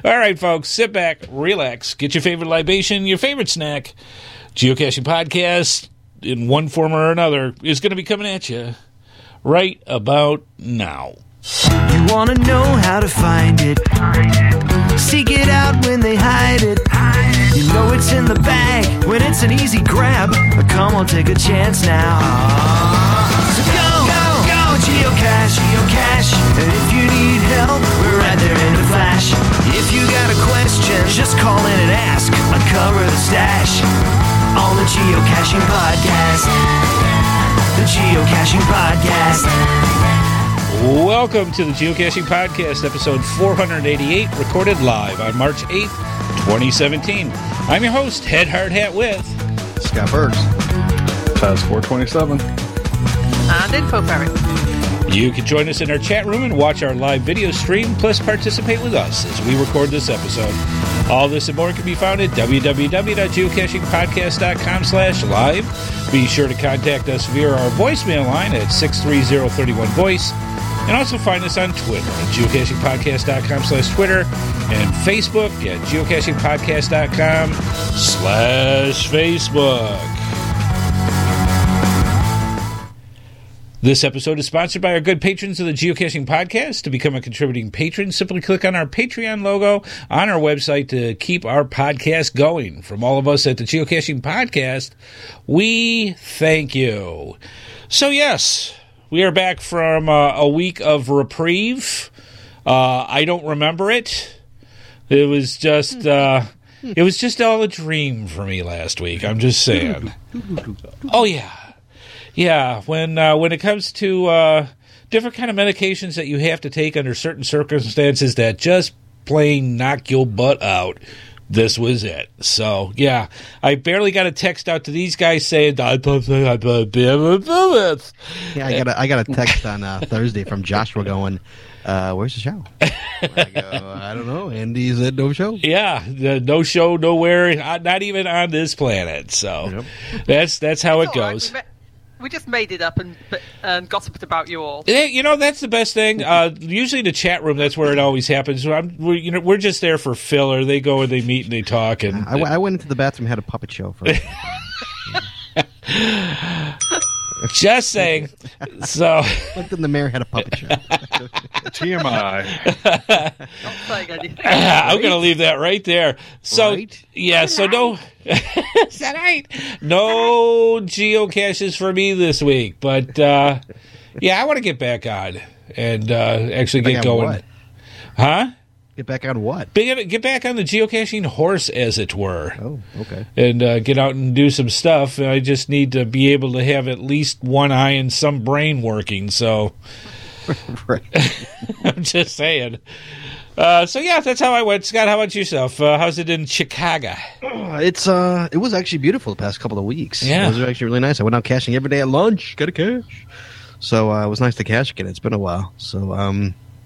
All right, folks, sit back, relax, get your favorite libation, your favorite snack. Geocaching Podcast, in one form or another, is going to be coming at you right about now. You want to know how to find it. Seek it out when they hide it. You know it's in the bag when it's an easy grab. Come on, take a chance now. So go, geocache, geocache. And if you need help, we're right there in a flash. If you got a question, just call in and ask. Uncover the stash on the Geocaching Podcast. The Geocaching Podcast. Welcome to the Geocaching Podcast, episode 488, recorded live on March 8th, 2017. I'm your host, Head Hard Hat with Scott Bergs, Taz 427, and Info Ferret. You can join us in our chat room and watch our live video stream, plus participate with us as we record this episode. All this and more can be found at www.geocachingpodcast.com/live. Be sure to contact us via our voicemail line at 630-31-VOICE. And also find us on Twitter at geocachingpodcast.com/Twitter and Facebook at geocachingpodcast.com/Facebook. This episode is sponsored by our good patrons of the Geocaching Podcast. To become a contributing patron, simply click on our Patreon logo on our website to keep our podcast going. From all of us at the Geocaching Podcast, we thank you. So yes, we are back from a week of reprieve. I don't remember it. It was just all a dream for me last week. I'm just saying. Oh yeah. Yeah, when it comes to different kind of medications that you have to take under certain circumstances that just plain knock your butt out, this was it. So, yeah, I barely got a text out to these guys saying, I don't think I'd be able to do this. Yeah, I got a text on Thursday from Joshua going, where's the show? I go, I don't know. Andy said no show. Yeah, no show, nowhere, not even on this planet. So, that's how it goes. Right. We just made it up and gossiped about you all. You know, that's the best thing. Usually the chat room, that's where it always happens. We're just there for filler. They go and they meet and they talk. And I went into the bathroom and had a puppet show for Just saying. So looked in the mirror, had a puppet show. TMI. Not saying anything. I'm going to leave that right there. So, right? yeah, so no... Is that right? No geocaches for me this week. But, yeah, I want to get back on and actually get going. What? Huh? Get back on what? Get back on the geocaching horse, as it were. Oh, okay. And get out and do some stuff. I just need to be able to have at least one eye and some brain working. So, Right. I'm just saying. So yeah, that's how I went. Scott, how about yourself? How's it in Chicago? It was actually beautiful the past couple of weeks. Yeah. It was actually really nice. I went out caching every day at lunch. Got a cache. So it was nice to cache again. It's been a while. So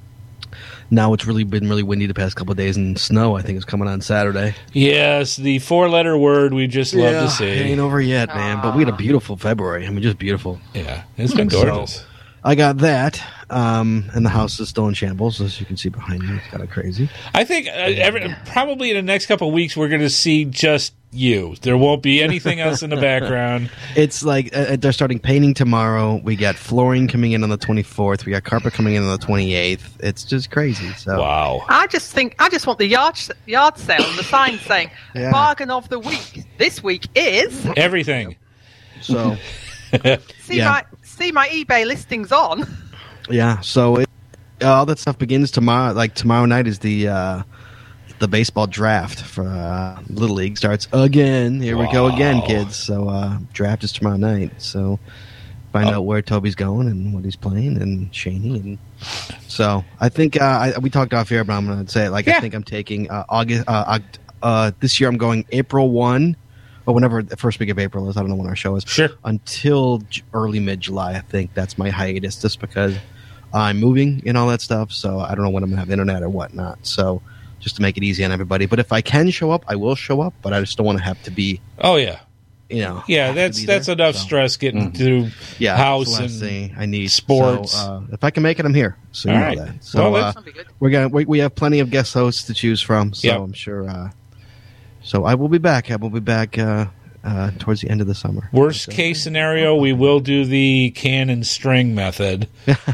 now it's been really windy the past couple of days, and snow I think is coming on Saturday. Yes, the 4-letter word we just love to see. It ain't over yet, man. But we had a beautiful February. I mean, just beautiful. Yeah, it's been gorgeous. I got that, and the house is still in shambles, as you can see behind me. It's kind of crazy. I think probably in the next couple of weeks we're going to see just you. There won't be anything else in the background. It's like they're starting painting tomorrow. We got flooring coming in on the 24th. We got carpet coming in on the 28th. It's just crazy. So Wow. I just want the yard sale and the sign saying Yeah. bargain of the week. This week is Everything. So see Yeah. my eBay listings on. yeah. So all that stuff begins tomorrow. Like tomorrow night is the baseball draft for Little League starts again. Here we go again, kids. So draft is tomorrow night. So find out where Toby's going and what he's playing and Shaney. And so I think we talked off air, but I'm going to say it. Like I think I'm taking August. This year I'm going April 1. Or whenever the first week of April is, I don't know when our show is. Sure. Until early mid-July, I think that's my hiatus, just because I'm moving and all that stuff. So I don't know when I'm going to have internet or whatnot. So just to make it easy on everybody. But if I can show up, I will show up. But I just don't want to have to be Oh, yeah. Yeah, have to be that's there. enough So, stress getting through Yeah, house that's the last and thing I need sports. So, if I can make it, I'm here. So you All know right. that. So Well, That'll be good. we have plenty of guest hosts to choose from. So Yep. I'm sure. So I will be back. I will be back towards the end of the summer. worst case scenario, we will do the can and string method.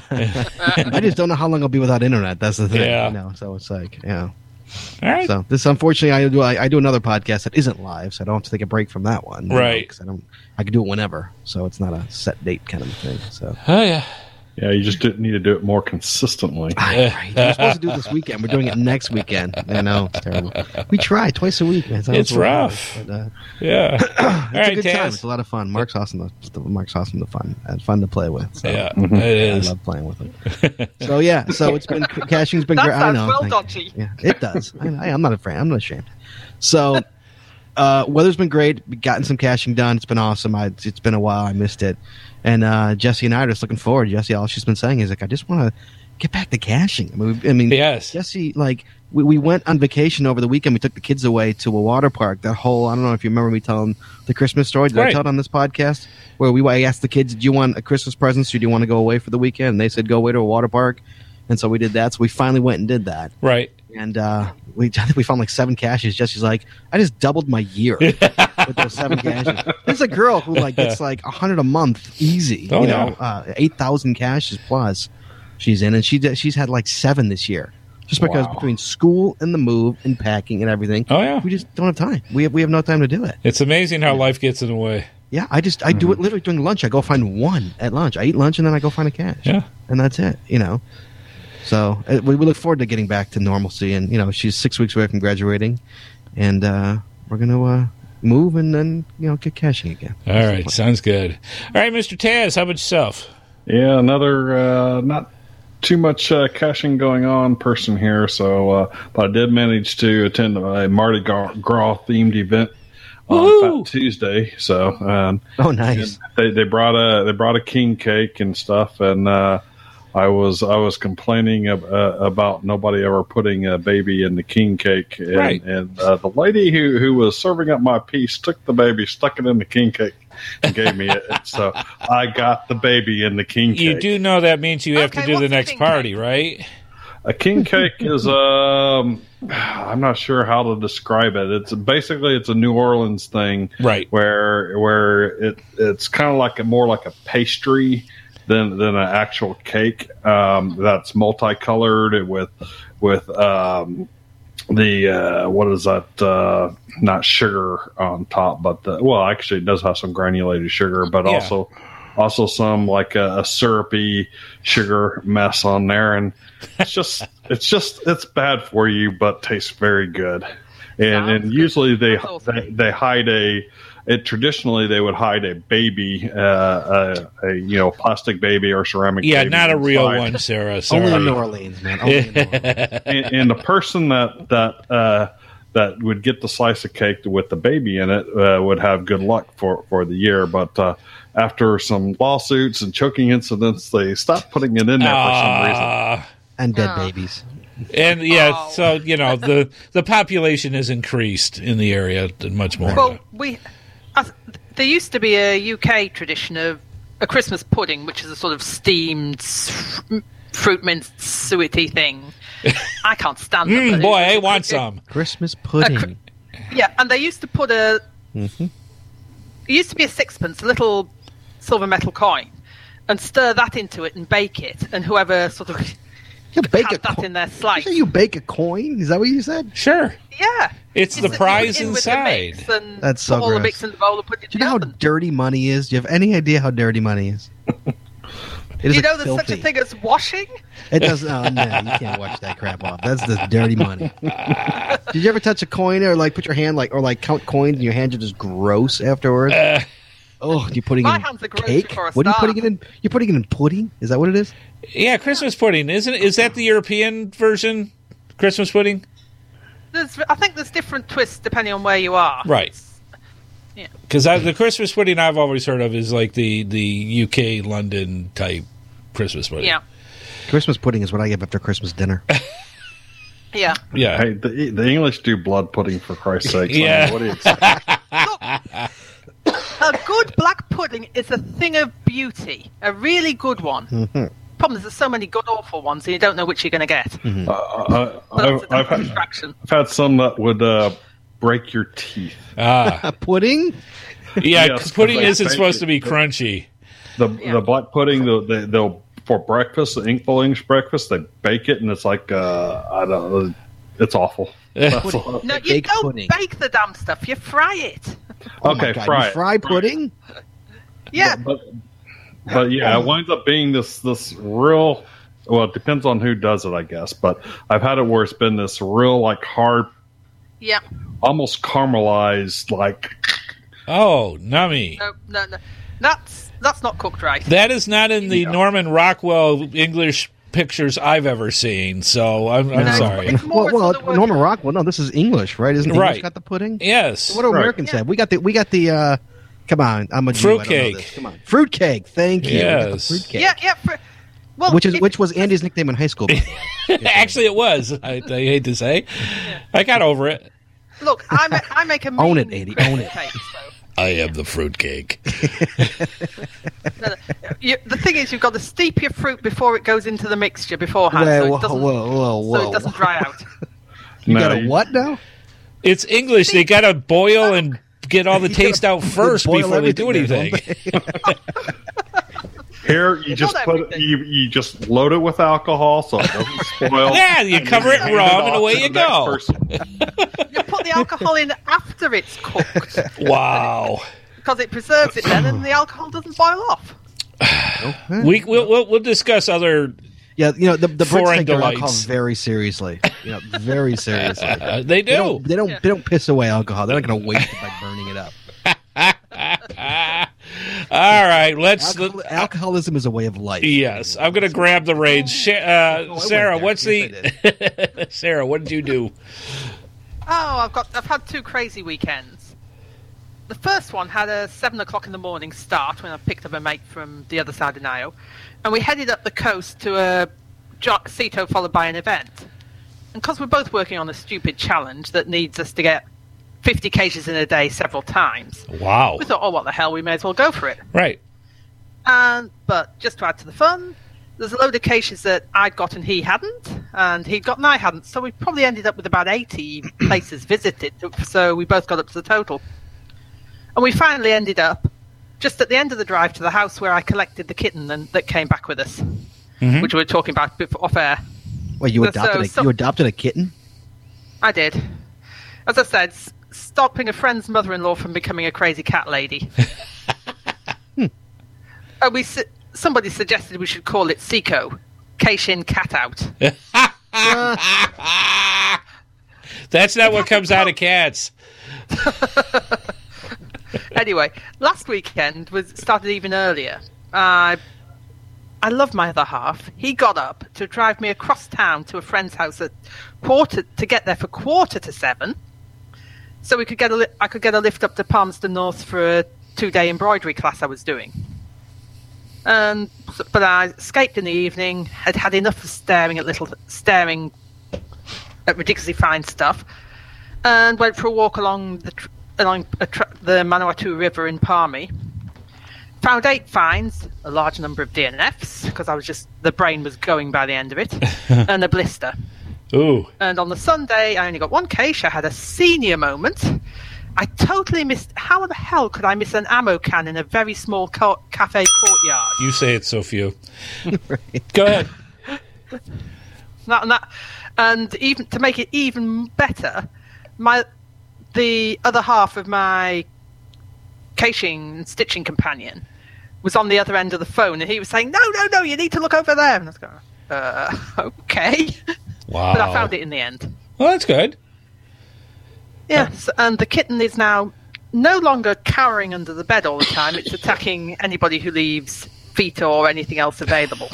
I just don't know how long I'll be without internet. That's the thing. Yeah. So it's like, All right. So this, unfortunately, I do another podcast that isn't live, so I don't have to take a break from that one. Right. Because I can do it whenever, so it's not a set date kind of a thing. So. Oh yeah. Yeah, you just need to do it more consistently. Right. We're supposed to do it this weekend. We're doing it next weekend. I know, it's terrible. We try twice a week, man. So It's rough. Yeah. It's All a right, good time. Taz. It's a lot of fun. Mark's awesome. Mark's awesome to fun and fun to play with. So. Yeah, Mhm. it I is. love playing with him. So yeah, so it's been caching's been That great. I sounds know. well thank dodgy. you. Yeah, it does. I'm not afraid. I'm not ashamed. So weather's been great. We've gotten some caching done. It's been awesome. It's been a while. I missed it. And Jesse and I are just looking forward. Jesse, all she's been saying is like, I just want to get back to caching. I mean, Yes. Jesse, like we went on vacation over the weekend. We took the kids away to a water park. That whole, I don't know if you remember me telling the Christmas story. Did I Right. tell it on this podcast? Where I asked the kids, "Do you want a Christmas present? Or do you want to go away for the weekend?" And they said, "Go away to a water park." And so we did that. So we finally went and did that. Right. And I think we found like 7 caches. Jesse's like, I just doubled my year with those 7 caches. There's a girl who like gets like 100 a month easy. Oh, you know, 8,000 caches plus she's in, and she's had like 7 this year. Just because Wow. between school and the move and packing and everything, Oh yeah. we just don't have time. We have no time to do it. It's amazing how life gets in the way. Yeah, I do it literally during lunch. I go find one at lunch. I eat lunch and then I go find a cache. Yeah. And that's it. So we look forward to getting back to normalcy. And she's 6 weeks away from graduating, and we're gonna move and then get caching again. All right. Sounds good. All right, Mr. Taz, how about yourself? Yeah, another not too much caching going on person here. So, but I did manage to attend a Mardi Gras themed event on Woohoo! Fat Tuesday. So, Oh, nice. they brought a king cake and stuff, and I was complaining about nobody ever putting a baby in the king cake, and, Right. and the lady who was serving up my piece took the baby, stuck it in the king cake, and gave me it. So I got the baby in the king cake. You do know that means you have to Okay, do the what's the next king party, cake? right? A king cake is I'm not sure how to describe it. It's a New Orleans thing, Right. Where it's kind of like more like a pastry than an actual cake that's multicolored with the what is that? Not sugar on top, but actually it does have some granulated sugar, but Yeah. also some like a syrupy sugar mess on there, and it's bad for you, but tastes very good. And Sounds good. usually they Awesome. they hide traditionally they would hide a baby, a plastic baby or ceramic. Yeah, baby not a real inside. one, Sarah. Sorry. Only in New Orleans, man. Only in New Orleans. And the person that would get the slice of cake with the baby in it would have good luck for the year. But after some lawsuits and choking incidents, they stopped putting it in there for some reason. Ah. And dead Oh. babies. And yeah, Oh. so the population has increased in the area and much more. Well, there used to be a UK tradition of a Christmas pudding, which is a sort of steamed fruit mince suety thing. I can't stand it. but boy, it- I want some. Christmas pudding. Yeah, and they used to put it used to be a sixpence, a little silver metal coin, and stir that into it and bake it, and whoever sort of You bake had that in their slice. You bake a coin? Is that what you said? Sure. Yeah. It's the You put prize it in with the inside. mix and That's so put all the gross. mix in the bowl and put it Do in you know how the oven. dirty money is? Do you have any idea how dirty money is? It is You like know there's filthy. such a thing as washing? It does. Oh, no, you can't wash that crap off. That's the dirty money. Did you ever touch a coin or like put your hand or count coins and your hands are just gross afterwards? You're putting My it in hands are gross cake. before I What are you start. putting it in? You're putting it in pudding. Is that what it is? Yeah, Christmas pudding, isn't it? Is that the European version? Christmas pudding? I think there's different twists depending on where you are. Right. Yeah. Because the Christmas pudding I've always heard of is like the UK London type Christmas pudding. Yeah. Christmas pudding is what I give after Christmas dinner. Yeah. Yeah. Hey, the English do blood pudding, for Christ's sake. Yeah. What do you expect? A good black pudding is a thing of beauty. A really good one. Mm-hmm. Problem is, there's so many good awful ones, and you don't know which you're going to get. Mm-hmm. I've had some that would break your teeth. A pudding? Yeah, Yes, pudding they isn't bake supposed it. to be crunchy. The black pudding, they'll for breakfast, the Inkful English breakfast, they bake it, and it's like I don't know, it's awful. That's all. No, you Baked don't pudding. bake the damn stuff. You fry it. Oh my Okay, God, fry you it. fry pudding? Yeah. But yeah, it winds up being this real. Well, it depends on who does it, I guess. But I've had it where it's been this real like hard, Yeah. almost caramelized like. Oh, nummy. No. That's not cooked right. That is not in the Norman Rockwell English pictures I've ever seen, so I'm No, sorry. it's more Well, sort of Norman Rockwell. No, this is English, right? Isn't English Right. got the pudding? Yes. What do Americans have? We got the. Come on, I'm a Jew, I don't know Fruitcake. this. Come on, fruitcake. Thank you. We got the Yes. fruitcake. Yeah. Well, Which was Andy's nickname in high school. by the way. Actually, it was. I hate to say. I got over it. Look, I make a mean Own it, Andy, own it. cake, so. I am the fruitcake. No. The thing is, you've got to steep your fruit before it goes into the mixture beforehand, so it doesn't dry out. You No, got a what now? It's English. They got to boil and get all the taste out first boil before they do everything anything. there, Here, you just Not put everything. you just load it with alcohol so it doesn't spoil. Yeah, you and cover then it hand rum off and to away the you next go. person. You put the alcohol in after it's cooked Wow. because it preserves it then, and the alcohol doesn't boil off. We'll discuss other. Yeah, the Brits Foreign take their alcohol delights. very seriously. Very seriously. They do. They don't piss away alcohol. They're not going to waste it by burning it up. All right, let's. Alcoholism is a way of life. Yes, I'm going to grab the reins. Sarah, went what's there. the? Sarah, what did you do? Oh, I've had two crazy weekends. The first one had a 7:00 in the morning start when I picked up a mate from the other side of Nio, and we headed up the coast to a Ceto followed by an event. And because we're both working on a stupid challenge that needs us to get 50 cages in a day several times, Wow. we thought, oh, what the hell, we may as well go for it. Right. But just to add to the fun, there's a load of cases that I'd got and he hadn't, and he'd got and I hadn't. So we probably ended up with about 80 places visited, so we both got up to the total. And we finally ended up just at the end of the drive to the house where I collected the kitten that came back with us, which we were talking about before, off air. Well, you So adopted a kitten? I did. As I said, stopping a friend's mother-in-law from becoming a crazy cat lady. Somebody suggested we should call it Seiko, Keishin Cat Out. That's not what comes out of cats. Anyway, last weekend started even earlier. I love my other half. He got up to drive me across town to a friend's house at to get there for 6:45, so I could get a lift up to Palmerston North for a 2-day embroidery class I was doing. But I escaped in the evening. Had enough of staring at ridiculously fine stuff, and went for a walk along the Manawatu River in Palmy. Found 8 finds, a large number of DNFs, because the brain was going by the end of it, and a blister. Ooh. And on the Sunday, I only got 1 cache. I had a senior moment. I totally missed. How the hell could I miss an ammo can in a very small cafe courtyard? You say it so few. Go ahead. And even to make it even better, the other half of my caching and stitching companion was on the other end of the phone, and he was saying, no, you need to look over there. And I was going, okay. Wow. But I found it in the end. Well, that's good. Yes, and the kitten is now no longer cowering under the bed all the time. It's attacking anybody who leaves feet or anything else available.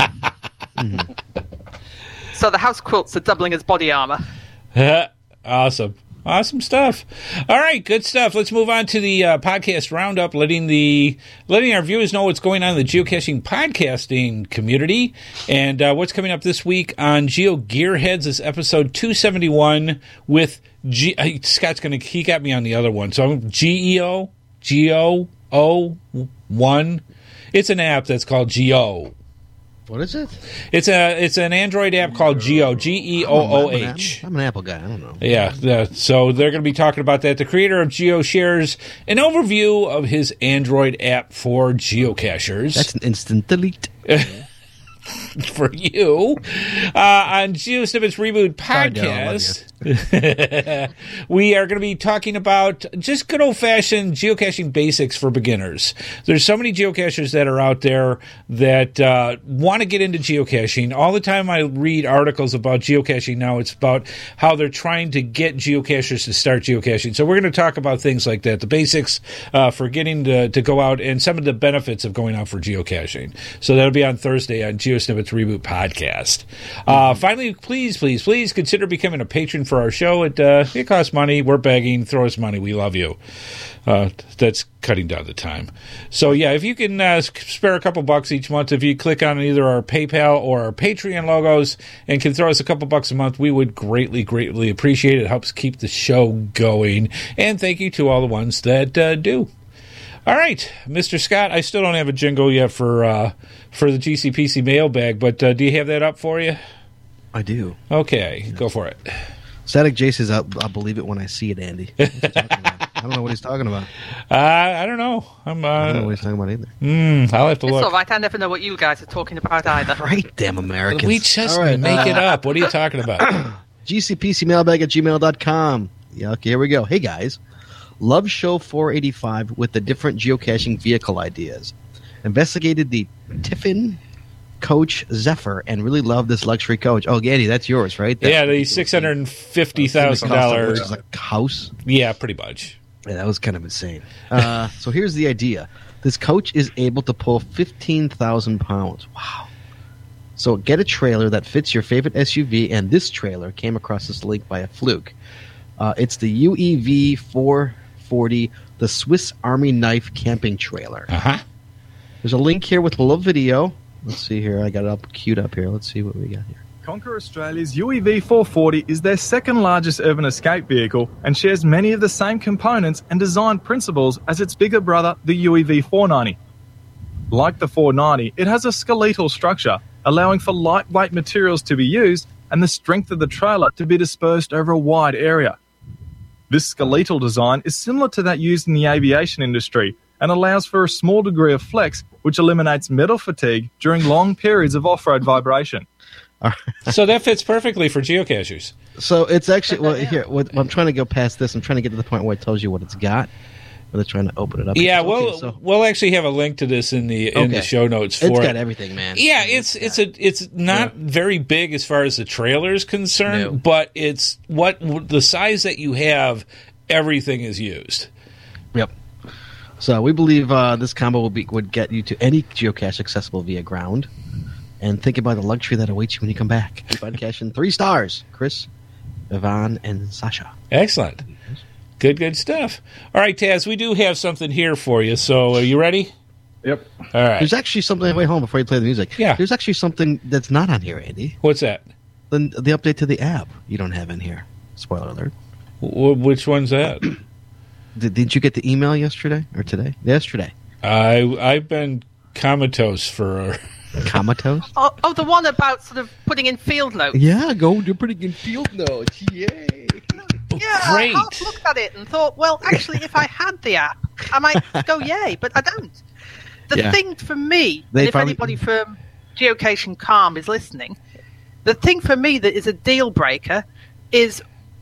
So the house quilts are doubling as body armor. Awesome. Awesome stuff. All right, good stuff. Let's move on to the podcast roundup, letting our viewers know what's going on in the geocaching podcasting community and what's coming up this week on Geo Gearheads. This episode 271 with Scott's he got me on the other one, so I'm Geo GEO01. It's an app that's called Geo. What is it? It's an Android app called Geo, GEOOH. I'm an Apple guy. I don't know. Yeah, so they're going to be talking about that. The creator of Geo shares an overview of his Android app for geocachers. That's an instant delete. For you on GeoSnippets Reboot podcast. We are going to be talking about just good old-fashioned geocaching basics for beginners. There's so many geocachers that are out there that want to get into geocaching. All the time I read articles about geocaching now, it's about how they're trying to get geocachers to start geocaching. So we're going to talk about things like that, the basics for getting to go out, and some of the benefits of going out for geocaching. So that'll be on Thursday on GeoSnippets Reboot podcast. Finally, please consider becoming a patron for our show. It costs money. We're begging. Throw us money. We love you. That's cutting down the time. So yeah, if you can spare a couple bucks each month, if you click on either our PayPal or our Patreon logos and can throw us a couple bucks a month, we would greatly appreciate it. It helps keep the show going. And thank you to all the ones that do. All right, Mr. Scott, I still don't have a jingle yet for the GCPC mailbag, but do you have that up for you? I do. Okay, go for it. Static J says, I'll believe it when I see it, Andy. I don't know what he's talking about. I don't know. I don't know what he's talking about either. I'll have to It's look. all right. I never know what you guys are talking about either. Right, damn Americans. We just All right, make it up. What are you talking about? GCPCmailbag@gmail.com. Yeah, okay, here we go. Hey, guys. Love show 485 with the different geocaching vehicle ideas. Investigated the Tiffin Coach Zephyr and really love this luxury coach. Oh, Andy, that's yours, right? Yeah, the $650,000. Which is a house. Yeah, pretty much. Yeah, that was kind of insane. So here's the idea. This coach is able to pull 15,000 pounds. Wow. So get a trailer that fits your favorite SUV, and this trailer came across this link by a fluke. It's the UEV 440, the Swiss Army knife camping trailer. Uh-huh. There's a link here with a little video. Let's see here. I got it up queued up here. Let's see what we got here. Conquer Australia's UEV 440 is their second largest urban escape vehicle and shares many of the same components and design principles as its bigger brother, the UEV 490. Like the 490, it has a skeletal structure, allowing for lightweight materials to be used and the strength of the trailer to be dispersed over a wide area. This skeletal design is similar to that used in the aviation industry and allows for a small degree of flex, which eliminates metal fatigue during long periods of off-road vibration. So that fits perfectly for geocachers. So it's actually, well, here, I'm trying to go past this. I'm trying to get to the point where it tells you what it's got. They're trying to open it up. Yeah, Okay, we'll actually have a link to this in the show notes for it's it. got everything, man. Yeah, it's not very big as far as the trailer is concerned, but it's what the size that you have, everything is used. Yep. So we believe this combo would get you to any geocache accessible via ground. And think about the luxury that awaits you when you come back. Keep on caching 3 stars. Chris, Yvonne, and Sasha. Excellent. Good stuff. All right, Taz, we do have something here for you. So are you ready? Yep. All right. There's actually something. Wait, hold on before you play the music. Yeah. There's actually something that's not on here, Andy. What's that? The update to the app you don't have in here. Spoiler alert. Which one's that? Didn't you get the email yesterday or today? Yesterday. I've been comatose for... Comatose? Oh, the one about sort of putting in field notes. Yeah, you're putting in field notes. Yay. Yeah, Great. I half looked at it and thought, well, actually, if I had the app, I might go yay, but I don't. The thing for me, and if anybody from Geocaching Calm is listening, the thing for me that is a deal breaker is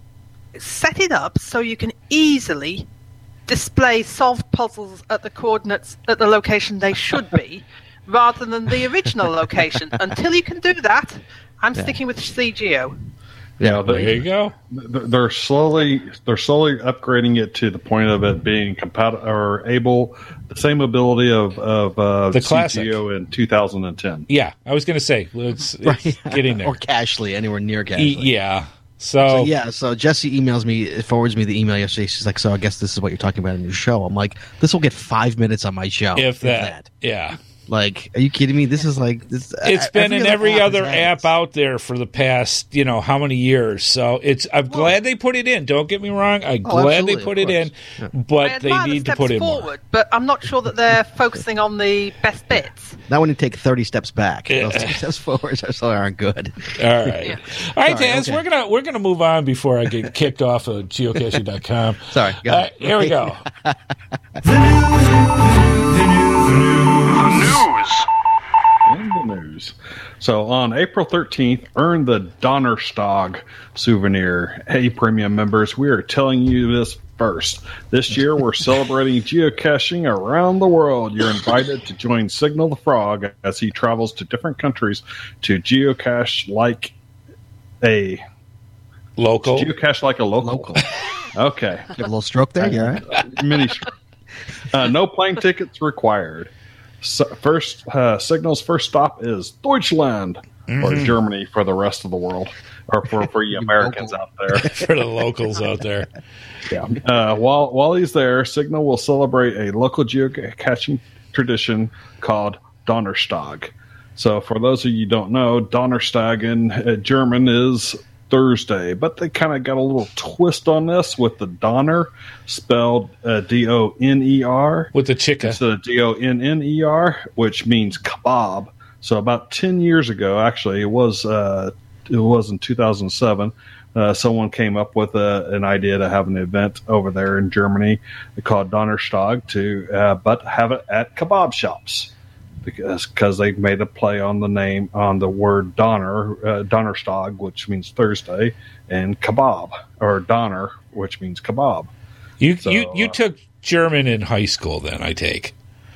set it up so you can easily display solved puzzles at the coordinates at the location they should be, rather than the original location. Until you can do that, I'm sticking with CGO. Yeah, there you go. They're slowly upgrading it to the point of it being compatible or able the same ability of the classic CGO in 2010. Yeah, I was going to say it's getting there. Or Cashly, anywhere near Cashly. Yeah. So Jesse forwards me the email yesterday. She's like, so I guess this is what you're talking about in your show. I'm like, this will get 5 minutes on my show. If that. Yeah. Like, are you kidding me? This is like this. It's been in every other has app out there for the past, how many years. So I'm glad they put it in. Don't get me wrong. I'm glad they absolutely, put of it in, course. but they admire the need to steps put in forward, more. but I'm not sure that they're focusing on the best bits. Now when you take 30 steps back, Yeah. those 30 steps forward so aren't good. All right. Yeah. All right, Sorry, Taz, okay. we're gonna move on before I get kicked off of geocaching.com. Sorry, go ahead. Here we go. In the news. So on April 13th, earn the Donnerstag souvenir. Hey, premium members, we are telling you this first. This year, we're celebrating geocaching around the world. You're invited to join Signal the Frog as he travels to different countries to geocache like a Local. local. Okay. You have a little stroke there. You all right? Mini stroke. No plane tickets required. Signal's first stop is Deutschland, or Germany for the rest of the world, or for you Americans out there. For the locals out there. Yeah. While he's there, Signal will celebrate a local geocaching tradition called Donnerstag. So for those of you who don't know, Donnerstag in German is Thursday, but they kind of got a little twist on this with the Donner spelled Donner With the chica. instead of Donner, which means kebab. So about 10 years ago, actually, it was in 2007. Someone came up with an idea to have an event over there in Germany called Donnerstag but have it at kebab shops. Because they made a play on the name, on the word Donner, Donnerstag, which means Thursday, and kebab, or Donner, which means kebab. You So, took German in high school, then I take.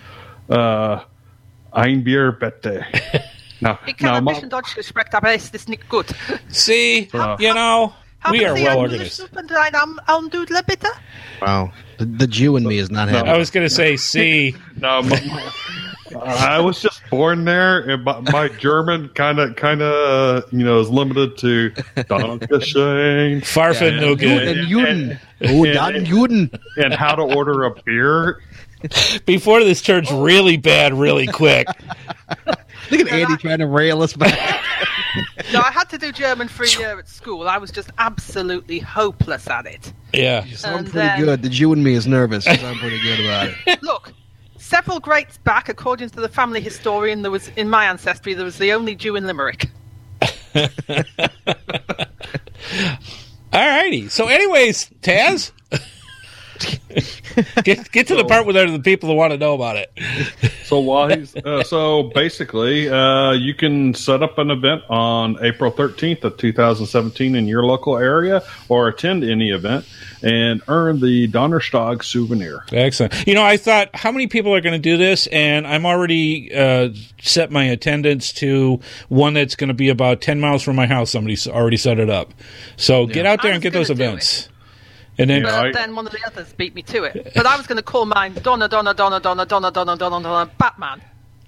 Ein Bier bitte. Ich kann ein bisschen Deutsch gesprochen, aber es ist nicht gut. See, we are well organized. Almdudler, bitte? Wow. The Jew in me is not happy. I was going to say, see, No, I was just born there, and my German kind of is limited to Dankeschön Farfennugen. And Juden. Oh, Dan Juden. and how to order a beer. Before this turns really bad really quick. Look at Andy trying to rail us back. No, I had to do German for a year at school. I was just absolutely hopeless at it. Yeah. I'm And pretty good. The Jew in me is nervous. I'm pretty good about it. Look, several greats back, according to the family historian, there was in my ancestry, there was the only Jew in Limerick. All righty. So, anyways, Taz, get to the part where there are the people who want to know about it. So while he's so basically, you can set up an event on April 13th of 2017 in your local area, or attend any event and earn the Donnerstag souvenir. Excellent. I thought, how many people are going to do this? And I'm already set my attendance to one that's going to be about 10 miles from my house. Somebody's already set it up. So get out there I and was get those gonna do events. And then, But then one of the others beat me to it. But I was going to call mine Donna, Batman.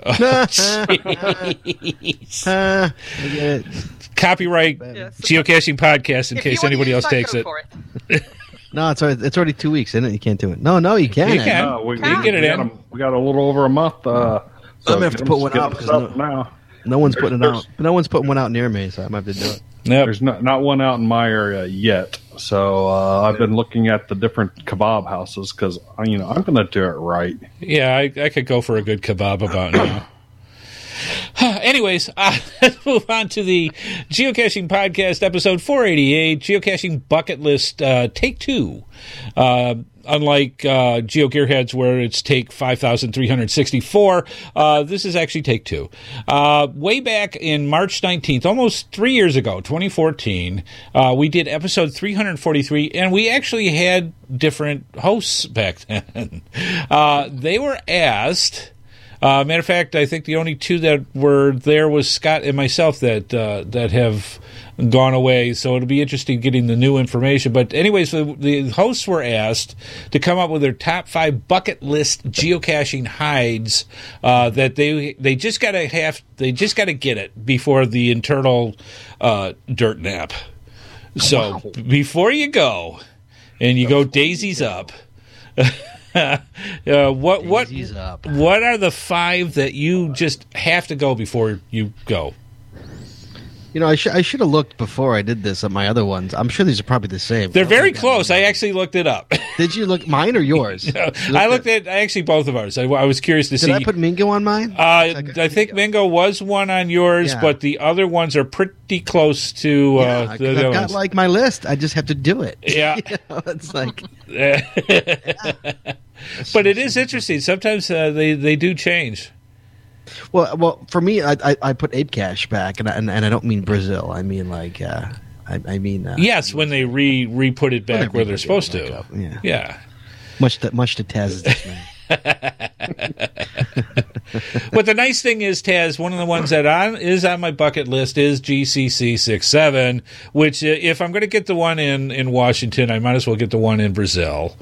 jeez. I get it. Copyright Yes. geocaching podcast in If you case want to anybody use else that, takes go it. for it. No, it's already 2 weeks, isn't it? You can't do it. No, you can. You can. We You can get it in. We got a little over a month. So I'm gonna have to put one get out them because set up now. No one's putting it out. No one's putting one out near me, so I might have to do it. Yep. There's not one out in my area yet. So I've been looking at the different kebab houses because I'm going to do it right. Yeah, I could go for a good kebab about now. Anyways, let's move on to the Geocaching Podcast, episode 488, Geocaching Bucket List, Take 2. Unlike GeoGearheads, where it's take 5,364, this is actually take 2. Way back in March 19th, almost 3 years ago, 2014, we did episode 343, and we actually had different hosts back then. They were asked... matter of fact, I think the only two that were there was Scott and myself that have gone away. So it'll be interesting getting the new information. But anyways, the hosts were asked to come up with their top 5 bucket list geocaching hides that they just gotta get it before the internal dirt nap. So before you go and you go daisies up. What Ease up. what are the 5 that you just have to go before you go? You know, I should have looked before I did this at my other ones. I'm sure these are probably the same. They're very close. I actually looked it up. Did you look mine or yours? I looked at actually both of ours. I was curious to see. Did I put Mingo on mine? I think Mingo was one on yours, Yeah. but the other ones are pretty close to Yeah, the 'cause other I've got ones. like my list. I just have to do it. Yeah. You know, it's like But it is interesting. Sometimes they do change. well for me, I put Ape Cash back, and I don't mean Brazil. I mean like I mean Yes, when they re-put it back where they're supposed to. Up. Yeah. Yeah. Much to Taz's dismay. But the nice thing is, Taz, one of the ones that is on my bucket list is GCC 67, which if I'm going to get the one in Washington, I might as well get the one in Brazil.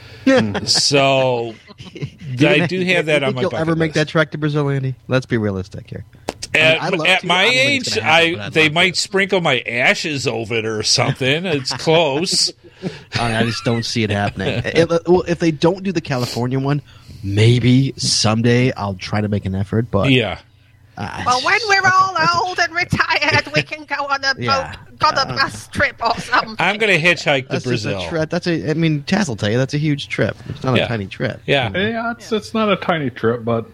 So I do have that on my bucket You'll ever make list. that trek to Brazil, Andy? Let's be realistic here. I'd love At to. my I don't think it's age, gonna happen, but I'd they love might sprinkle my ashes over it or something. It's close. I just don't see it happening. If they don't do the California one, maybe someday I'll try to make an effort. But Yeah. Well, when we're all old and retired, we can go on a Yeah. boat, on a bus trip or something. I'm going to hitchhike to that's just Brazil. a trip. I mean, Taz will tell you that's a huge trip. It's not Yeah. a tiny trip. Yeah. Yeah, it's not a tiny trip, but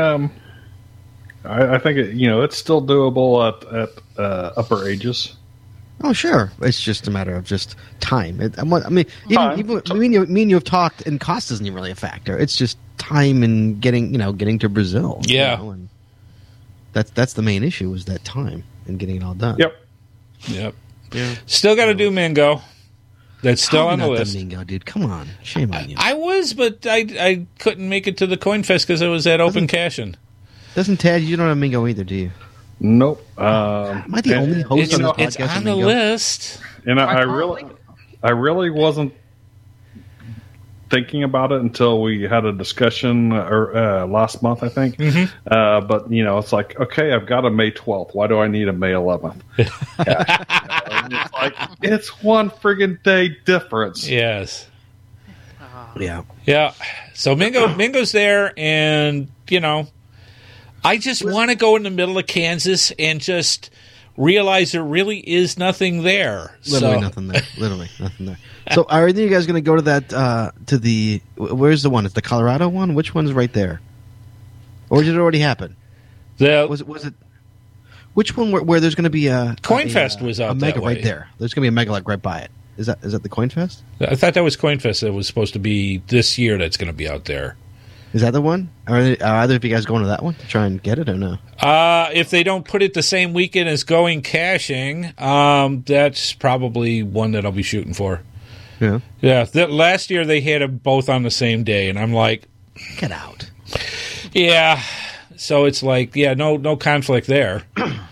I think it's still doable at upper ages. Oh, sure. It's just a matter of just time. I mean, Time. even me and you have talked, and cost isn't even really a factor. It's just time and getting to Brazil. you Yeah. know, and that's the main issue, is that time and getting it all done. Yep. Yep. Yeah. Still got to do Mingo. That's still How on the not list. Mingo, dude. Come on. Shame on you. I was, but I couldn't make it to the Coin Fest because I was at open cashing. Doesn't Tad, you don't have Mingo either, do you? Nope. Am I the only host It's, on this it's podcast on with the Mingo? list. And I really wasn't thinking about it until we had a discussion last month, I think. But it's like, okay, I've got a May 12th. Why do I need a May 11th? And it's like, it's one friggin' day difference. Yes. Yeah. Yeah. So Mingo's there, and I just want to go in the middle of Kansas and just realize there really is nothing there. Literally So- nothing there. Literally nothing there. So are you guys going to go to that, where's the one? It's the Colorado one? Which one's right there? Or did it already happen? Was it, which one where there's going to be a... Coin Fest was out a mega that way. right there. There's going to be a mega like right by it. Is that the Coin Fest? I thought that was Coin Fest that was supposed to be this year that's going to be out there. Is that the one? Are either of you guys going to that one to try and get it or no? If they don't put it the same weekend as Going Caching, that's probably one that I'll be shooting for. Yeah. Yeah, last year they had them both on the same day, and I'm like, Get out. yeah. So it's like, yeah, no conflict there.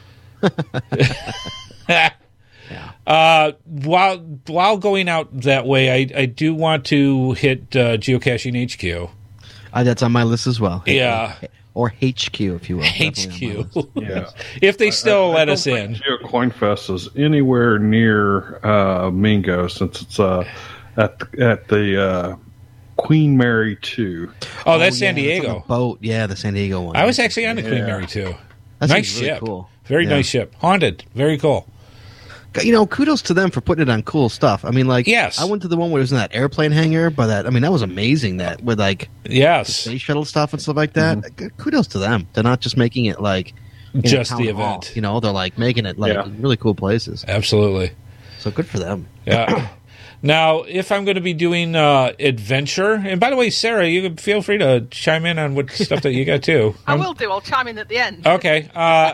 While going out that way, I do want to hit Geocaching HQ. That's on my list as well. Yeah. Or HQ, if you will. Definitely on my list. HQ. Yeah. If they still let I us don't in. think Geo Coin Fest is anywhere near Mingo, since it's at the Queen Mary 2. Oh, that's San yeah, it's on Diego. the boat. Yeah, the San Diego one. I was actually on the Queen Yeah. Mary too. That Nice seems really ship. cool. Very Yeah. nice ship. Haunted. Very cool. Kudos to them for putting it on cool stuff. I mean, like, Yes. I went to the one where it was in that airplane hangar, but that was amazing. That with like Yes. space shuttle stuff and stuff like that. Kudos to them. They're not just making it like Just town the hall. event. They're like making it like Yeah. really cool places. Absolutely. So good for them. Yeah. Now, if I'm going to be doing adventure, and by the way, Sarah, you can feel free to chime in on what stuff that you got too. I will do. I'll chime in at the end. Okay.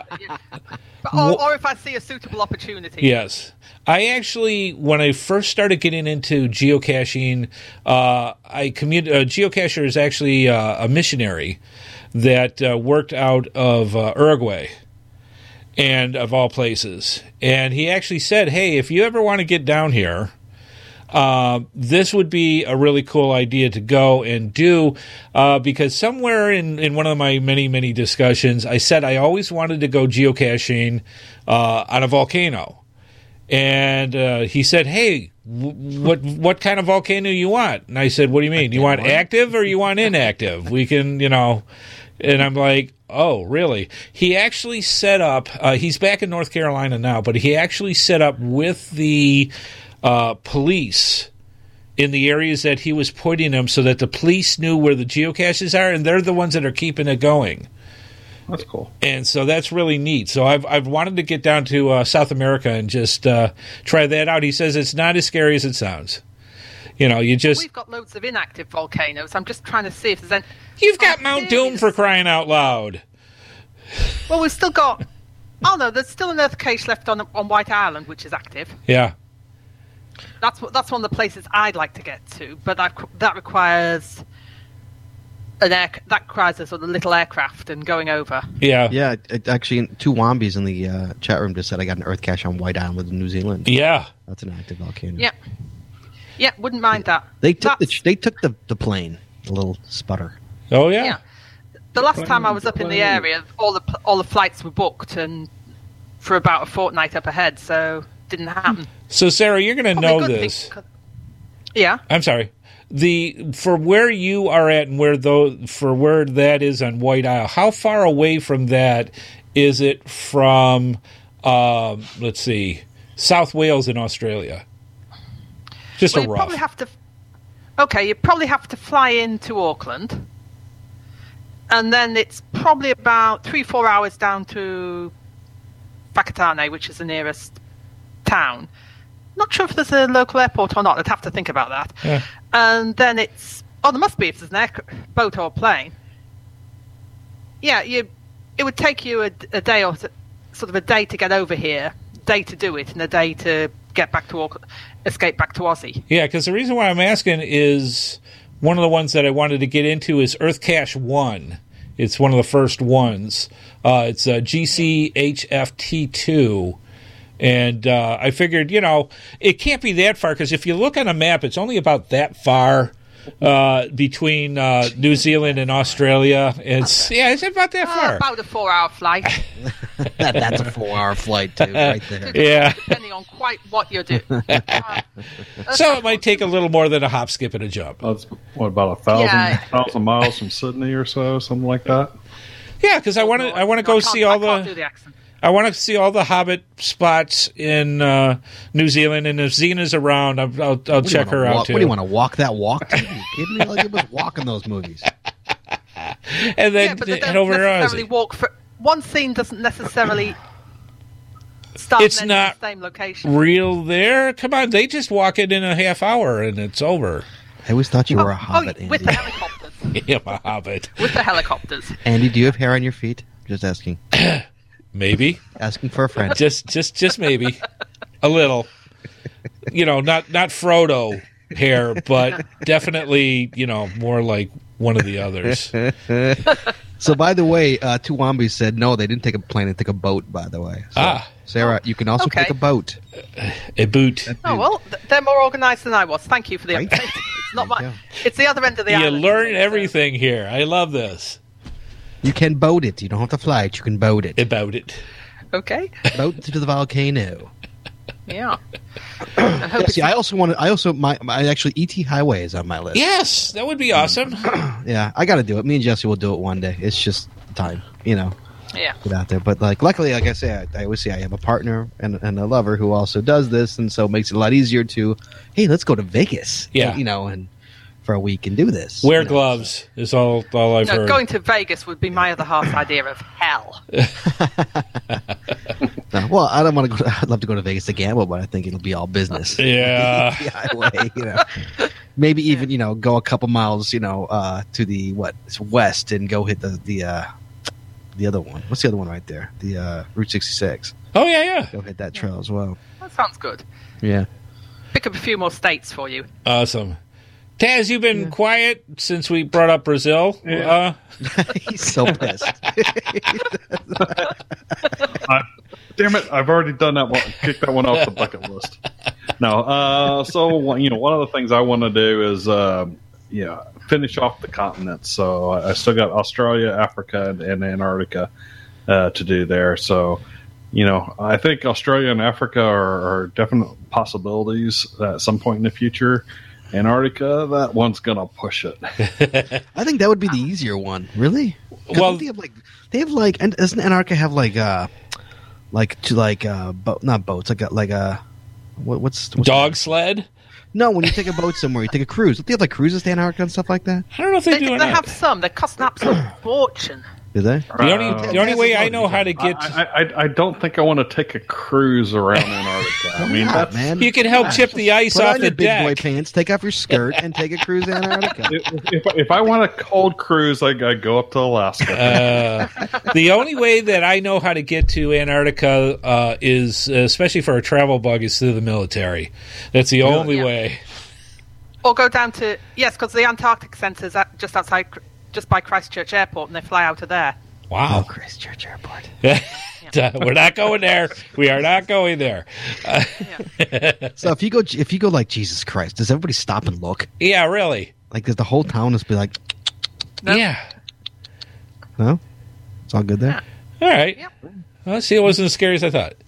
Or if I see a suitable opportunity. Yes. I actually, when I first started getting into geocaching, a geocacher is actually a missionary that worked out of Uruguay, and of all places. And he actually said, hey, if you ever want to get down here, this would be a really cool idea to go and do, because somewhere in one of my many, many discussions, I said I always wanted to go geocaching on a volcano. And he said, hey, what kind of volcano you want? And I said, what do you mean? You want active or you want inactive? We can, and I'm like, oh, really? He actually set up, he's back in North Carolina now, but he actually set up with the police in the areas that he was putting them so that the police knew where the geocaches are, and they're the ones that are keeping it going. That's cool. And so that's really neat. So I've wanted to get down to South America and just try that out. He says it's not as scary as it sounds. We've got loads of inactive volcanoes. I'm just trying to see if there's any... You've got Mount Doom for crying out loud. Well, we've still got... Oh, no, there's still an earth cache left on White Island, which is active. Yeah. That's one of the places I'd like to get to, but that requires... that requires a sort of little aircraft and going over. Yeah. Yeah, actually, 2 Wombies in the chat room just said I got an earth cache on White Island in New Zealand. Yeah. That's an active volcano. Yeah. Yeah, wouldn't mind that. They took the plane, the little sputter. Oh, yeah. Yeah. The last time I was up in the area, all the flights were booked and for about a fortnight up ahead, so didn't happen. So, Sarah, you're going to know this. Yeah. I'm sorry. For where you are at and where that is on White Isle, how far away from that is it from, let's see, South Wales in Australia? Just well, a you rough. You probably have to fly into Auckland, and then it's probably about 3-4 hours down to Whakatane, which is the nearest town. Not sure if there's a local airport or not. I'd have to think about that. Yeah. And then there must be if there's an boat or plane. Yeah, it would take you a day or sort of a day to get over here, a day to do it, and a day to get back to Auckland, escape back to Aussie. Yeah, because the reason why I'm asking is one of the ones that I wanted to get into is Earth Cache 1. It's one of the first ones. It's GCHFT2. And I figured, it can't be that far because if you look on a map, it's only about that far between New Zealand and Australia. It's about that far. About a 4-hour flight. That's a 4-hour flight, too, right there. Yeah. Depending on quite what you're doing. So it might take a little more than a hop, skip, and a jump. That's about 1,000 miles from Sydney or so, something like that. Yeah, because I want to go see all I can't do the accent. I want to see all the Hobbit spots in New Zealand, and if Zena's around, I'll check her out too. What do you want to walk that walk? Are you kidding me? Like, it was walking those movies. And then but they head don't over to necessarily Aussie. walk for one scene. Doesn't necessarily start. It's and end not in the same location. real there. Come on, they just walk it in a half hour and it's over. I always thought you were a hobbit, Andy. With the helicopters. Yeah, a Hobbit. With the helicopters. Andy, do you have hair on your feet? Just asking. Maybe. Asking for a friend. Just maybe. A little. Not Frodo hair, but definitely, more like one of the others. So, by the way, 2 Wombies said no, they didn't take a plane, they took a boat, by the way. So, Sarah, you can also take a boat. A boot. Oh, well, they're more organised than I was. Thank you for the Right? update. It's not my. It's the other end of the You island. learn everything here. I love this. You can boat it. You don't have to fly it. You can boat it. About it. Okay. Boat to the volcano. Yeah. See, I actually ET Highway is on my list. Yes, that would be awesome. Yeah, I got to do it. Me and Jesse will do it one day. It's just time, Yeah. get out there. But luckily, like I say, I always say I have a partner and a lover who also does this, and so it makes it a lot easier to, hey, let's go to Vegas. Yeah. And for a week and do this. Wear gloves is all I've heard. Going to Vegas would be my other half's idea of hell. Well, I don't want to go. I'd love to go to Vegas to gamble, but I think it'll be all business. Yeah. The highway, maybe even go a couple miles, to the west and go hit the other one. What's the other one right there? The Route 66. Oh yeah. Go hit that trail as well. That sounds good. Yeah. Pick up a few more states for you. Awesome. Taz, you've been quiet since we brought up Brazil. Yeah. He's so pissed. Damn it! I've already done that one. Kicked that one off the bucket list. No. So one of the things I want to do is finish off the continents. So I still got Australia, Africa, and Antarctica to do there. So I think Australia and Africa are definite possibilities at some point in the future. Antarctica, that one's gonna push it. I think that would be the easier one. Really? Well, they have like, and doesn't Antarctica have not boats, what's dog sled? No, when you take a boat somewhere, you take a cruise. Don't they have like cruises to Antarctica and stuff like that? I don't know if they do or They not. have some. They cost an absolute fortune. Do they? The only way I know how to get I don't think I want to take a cruise around Antarctica. I mean, that's man. you can help chip the ice Put off on the your big boy deck. pants, take off your skirt, and take a cruise to Antarctica. If I want a cold cruise, I go up to Alaska. The only way that I know how to get to Antarctica is, especially for a travel bug, is through the military. That's the only Yeah. way. Or go down to because the Antarctic Centre's just by Christchurch Airport, and they fly out of there. Wow. Christchurch Airport. We're not going there. We are not going there. So if you go like Jesus Christ, does everybody stop and look? Yeah, really. Like, does the whole town just be like, Nope. Yeah. no? It's all good there? All right. Yep. Well, see, it wasn't as scary as I thought.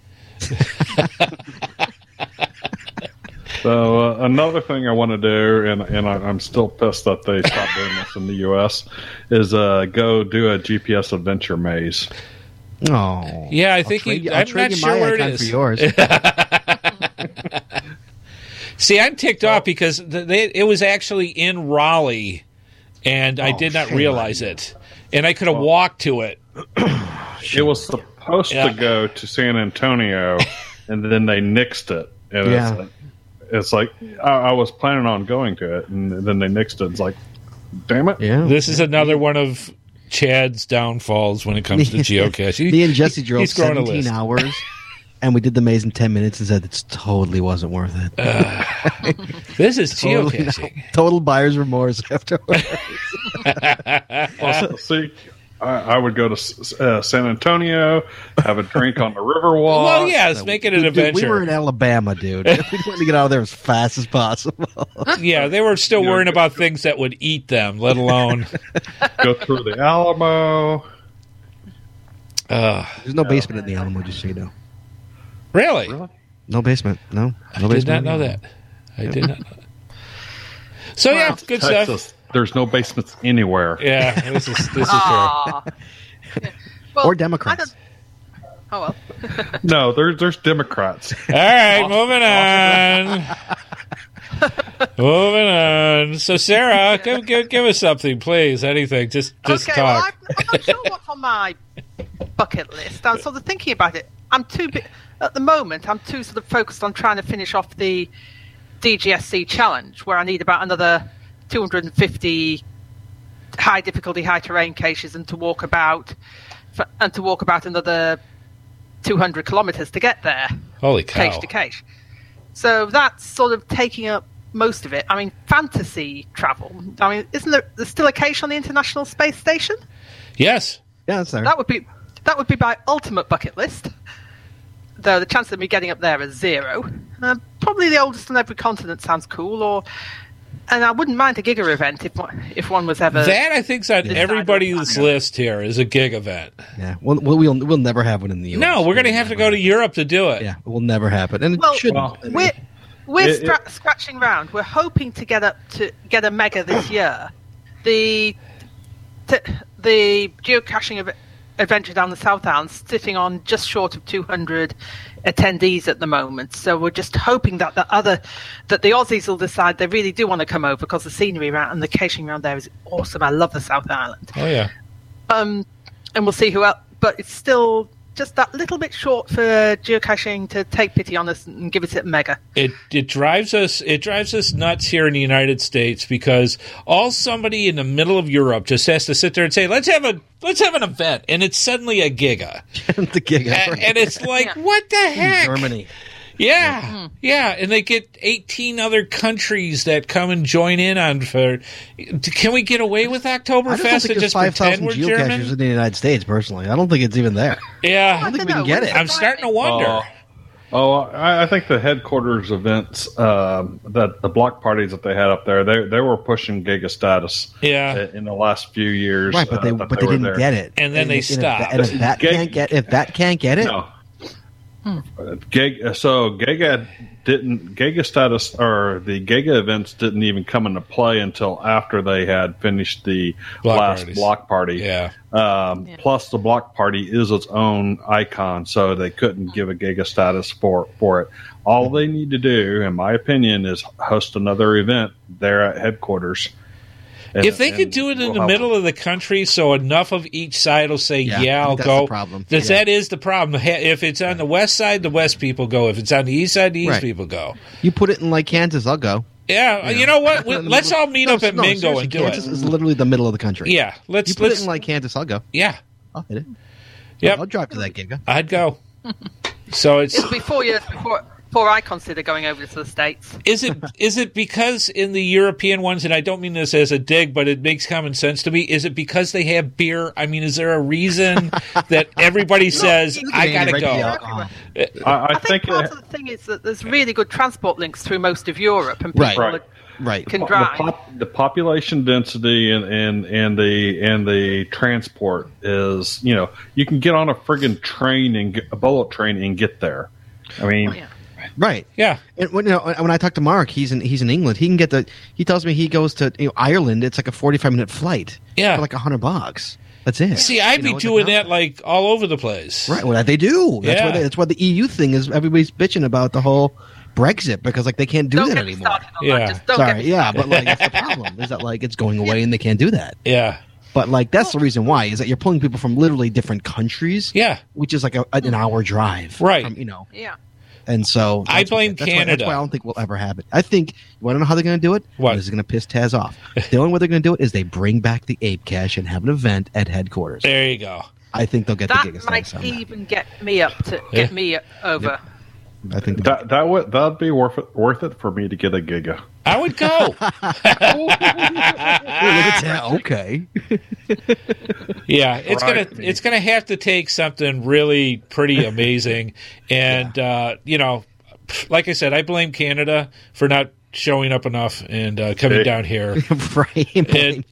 So another thing I want to do, and I'm still pissed that they stopped doing this in the U.S., is go do a GPS adventure maze. Oh. Yeah, I think I'll I'm trade not you sure my where it icon is. for yours. See, I'm ticked off because it was actually in Raleigh, and I did not shame realize on you. it. And I could have walked to it. It was supposed Yeah. to go to San Antonio, and then they nixed it. And Yeah. it's like I was planning on going to it, and then they nixed it. It's like, damn it. Yeah. This is another one of Chad's downfalls when it comes to geocaching. Me and Jesse drove He's growing a 17 list. hours, and we did the maze in 10 minutes and said it totally wasn't worth it. This is Totally geocaching. Total buyer's remorse afterwards. Well, see, I would go to San Antonio, have a drink on the Riverwalk. Well, yeah, let's make it an Dude, adventure. we were in Alabama, dude. We wanted to get out of there as fast as possible. Yeah, they were still worrying about things that would eat them, let alone. Go through the Alamo. There's no basement in the Alamo, just so you know. Really? No basement. No. I No did basement. not know that. I did not know that. So, yeah, good stuff. Texas, there's no basements anywhere. Yeah, this is fair. Ah. Yeah. Well, Or I Democrats. don't- Oh well. No, there's Democrats. All right, moving on. Moving on. So, Sarah, give us something, please. Anything. Just Okay, talk. well, I'm not sure what's on my bucket list. I'm sort of thinking about it. At the moment, I'm too sort of focused on trying to finish off the DGSC challenge, where I need about another 250 high difficulty, high terrain caches, and to walk about another 200 kilometers to get there. Holy cow. Cage to cage. So that's sort of taking up most of it. I mean, fantasy travel. I mean, there's still a cache on the International Space Station? Yes. Yeah, that's there. That would be my ultimate bucket list. Though the chance of me getting up there is 0. Probably the oldest on every continent sounds cool, and I wouldn't mind a Giga event if one was ever. That, I think, is on everybody's list here is a gig event. Yeah, we'll never have one in the U.S. No, we're going to have to go to Europe to do it. Yeah, it will never happen, and it Well, shouldn't. we're scratching around. We're hoping to get a mega this year. The geocaching adventure down the South Island sitting on just short of 200 attendees at the moment. So we're just hoping that the Aussies will decide they really do want to come over, because the scenery around and the caching around there is awesome. I love the South Island. Oh, yeah. And we'll see who else. But it's still just that little bit short for geocaching to take pity on us and give us a mega. It drives us nuts here in the United States, because all somebody in the middle of Europe just has to sit there and say, let's have an event, and it's suddenly a giga. The Giga. And it's like, what the heck? Germany. Yeah, yeah, and they get 18 other countries that come and join in on for. Can we get away with I just don't Oktoberfest think and there's just pretend 5,000 we're geocachers German? in the United States. Personally, I don't think it's even there. Yeah, I think we can get it. I'm starting to wonder. I think the headquarters events, that the block parties that they had up there, they were pushing Giga status. Yeah. In the last few years. Right, but they were didn't there. get it, And then they stopped. If that can't get it, No, Giga status or the Giga events didn't even come into play until after they had finished the last block party. Yeah. Plus, the block party is its own icon, so they couldn't give a Giga status for it. All they need to do, in my opinion, is host another event there at headquarters. If they could do it in the middle of the country, so enough of each side will say, "Yeah, I'll go." The problem. That is the problem. If it's on the west side, the west people go. If it's on the east side, the east people go. You put it in like Kansas, I'll go. Yeah, you know what? Let's all meet up at Mingo and do Kansas is literally the middle of the country. Yeah, put it in like Kansas, I'll go. Yeah, I'll hit it. Yep. I'll drive to that Giga. I'd go. So It'll be 4 years before I consider going over to the States. Is it because in the European ones, and I don't mean this as a dig, but it makes common sense to me, is it because they have beer? I mean, is there a reason that everybody says, I gotta go? I think part of the thing is that there's really good transport links through most of Europe, and people can drive. The population density and the transport is, you can get on a friggin' train and a bullet train and get there. I mean... Right. Yeah. And when I talk to Mark, he's in England. He can get he tells me he goes to Ireland. It's like a 45-minute flight. Yeah. For like $100. That's it. See, I'd be doing that like all over the place. Right. Well, they do. That's why the EU thing is. Everybody's bitching about the whole Brexit because like they can't do that anymore. Sorry. Yeah, but like that's the problem is that like it's going away and they can't do that. Yeah. But like that's the reason why is that you're pulling people from literally different countries. Yeah. Which is like an hour drive. Right. Yeah. And so I blame Canada. That's why I don't think we'll ever have it. I think you want to know how they're going to do it? What? This is going to piss Taz off. The only way they're going to do it is they bring back the Ape Cache and have an event at headquarters. There you go. I think they'll get the Giga status. That might even get me over. Yep. I think that'd be worth it for me to get a Giga. I would go. Look at that. Okay. Yeah, it's gonna have to take something really pretty amazing, and like I said, I blame Canada for not showing up enough and coming down here. Right. You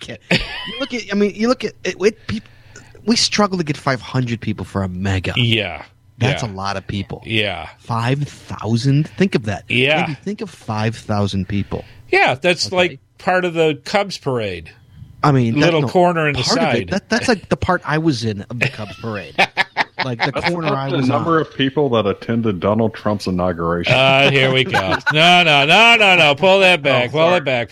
look at it, people. We struggle to get 500 people for a mega. Yeah. That's a lot of people. Yeah. 5,000? Think of that. Yeah. Maybe think of 5,000 people. Yeah, that's like part of the Cubs parade. I mean, little corner in the side. That's like the part I was in of the Cubs parade. Like the corner I was the number of people that attended Donald Trump's inauguration. Here we go. No. Pull that back. Pull it back.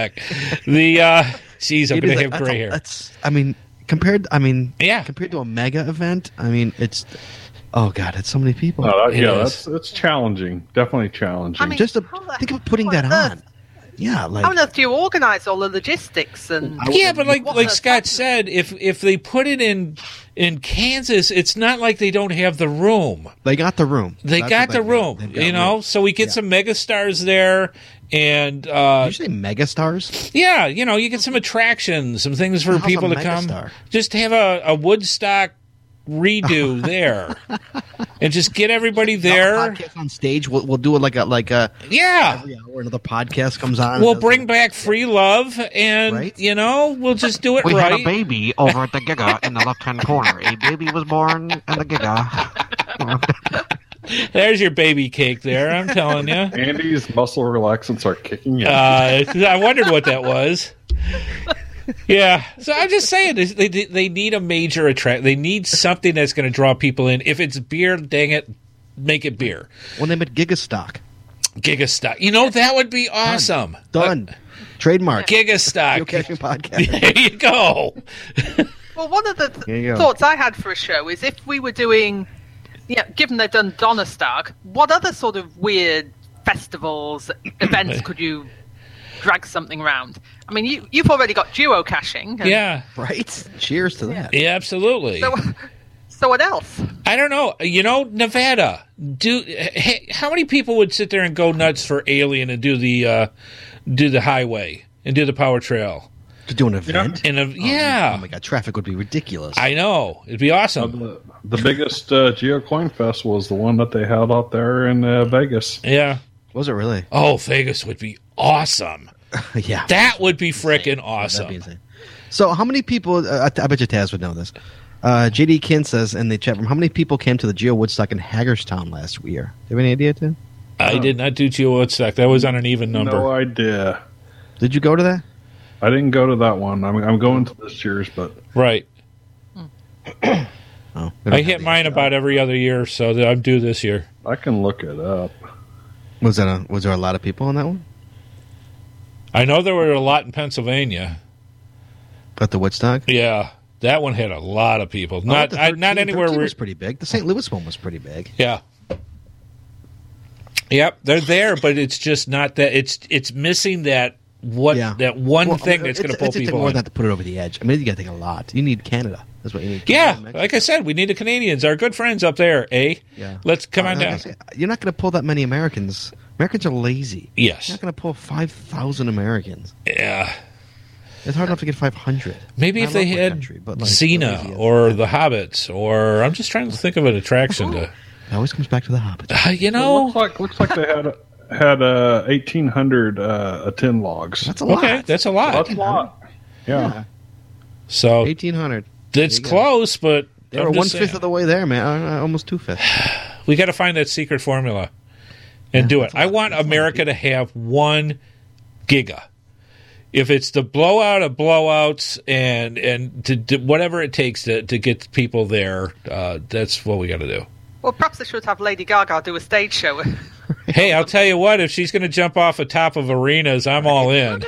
Geez, I'm going to have gray hair. Compared to a mega event, I mean, it's... Oh God, it's so many people. It's challenging. Definitely challenging. I mean, just think of putting that on. Yeah, like how on earth do you organize all the logistics and? Yeah, but like Scott said, if they put it in Kansas, it's not like they don't have the room. They got the room. They got the room. So we get some megastars there. And did you say megastars? Yeah, you get some attractions, some things for people to come. Just have a Woodstock redo there, and just get everybody there. Podcast on stage. We'll do it like a every hour another podcast comes on. We'll bring back free love, and we'll just do it we right. We had a baby over at the Giga in the left-hand corner. A baby was born in the Giga. There's your baby cake there, I'm telling you. Andy's muscle relaxants are kicking in. I wondered what that was. Yeah, so I'm just saying they need a major attract. They need something that's going to draw people in. If it's beer, dang it, make it beer. When they make Gigastock. That would be awesome. Done. Trademark. Gigastock. Geocaching podcast. There you go. Well, one of the thoughts I had for a show is if we were doing, given they've done Donnerstag, what other sort of weird festivals, events could you drag something around? I mean, you've already got geocaching. Yeah. Right. Cheers to that. Yeah, absolutely. So what else? I don't know. Nevada. How many people would sit there and go nuts for Alien and do the highway and do the power trail? To do an event? Oh my God, traffic would be ridiculous. I know. It'd be awesome. The biggest GeoCoin Fest was the one that they held out there in Vegas. Yeah. Was it really? Oh, Vegas would be awesome. Yeah. That would be frickin' awesome. That'd be insane. So how many people, I bet you Taz would know this, JD Kin says in the chat room, how many people came to the Geo Woodstock in Hagerstown last year? Do you have any idea, Tim? I did not do Geo Woodstock. That was on an even number. No idea. Did you go to that? I didn't go to that one. I'm going to this year's, but Right. Oh, I hit mine about every other year, so I'm due this year. I can look it up. Was there a lot of people on that one? I know there were a lot in Pennsylvania. At the Woodstock? Yeah, that one had a lot of people. Not not anywhere. 13 was pretty big. The St. Louis one was pretty big. Yeah. Yep, they're there, but it's just not that. It's missing that that one thing that's going to pull it's people more in. than that to put it over the edge. I mean, you got to think a lot. You need Canada. That's what you need. Yeah, Canada, like I said, we need the Canadians, our good friends up there, eh? Yeah. Let's come on Like I down. say, you're not going to pull that many Americans. Americans are lazy. Yes. You're not going to pull 5,000 Americans. Yeah. It's hard enough to get 500. Maybe I if they love my had country, but, like, Xena lazy. or the Hobbits, or I'm just trying to think of an attraction to. It always comes back to the Hobbit. You know, Looks like they had 1,800 attend logs. That's a lot. okay, that's a lot. That's a lot. Yeah. So 1,800. it's you go. close, but They I'm were just 1/5 saying. of the way there, man. Almost 2/5. We got to find that secret formula and do it. I want America to have 1 giga. If it's the blowout of blowouts and to do whatever it takes to get people there, that's what we got to do. Well, perhaps they should have Lady Gaga do a stage show. Hey, I'll tell you what, if she's going to jump off the top of arenas, I'm all in.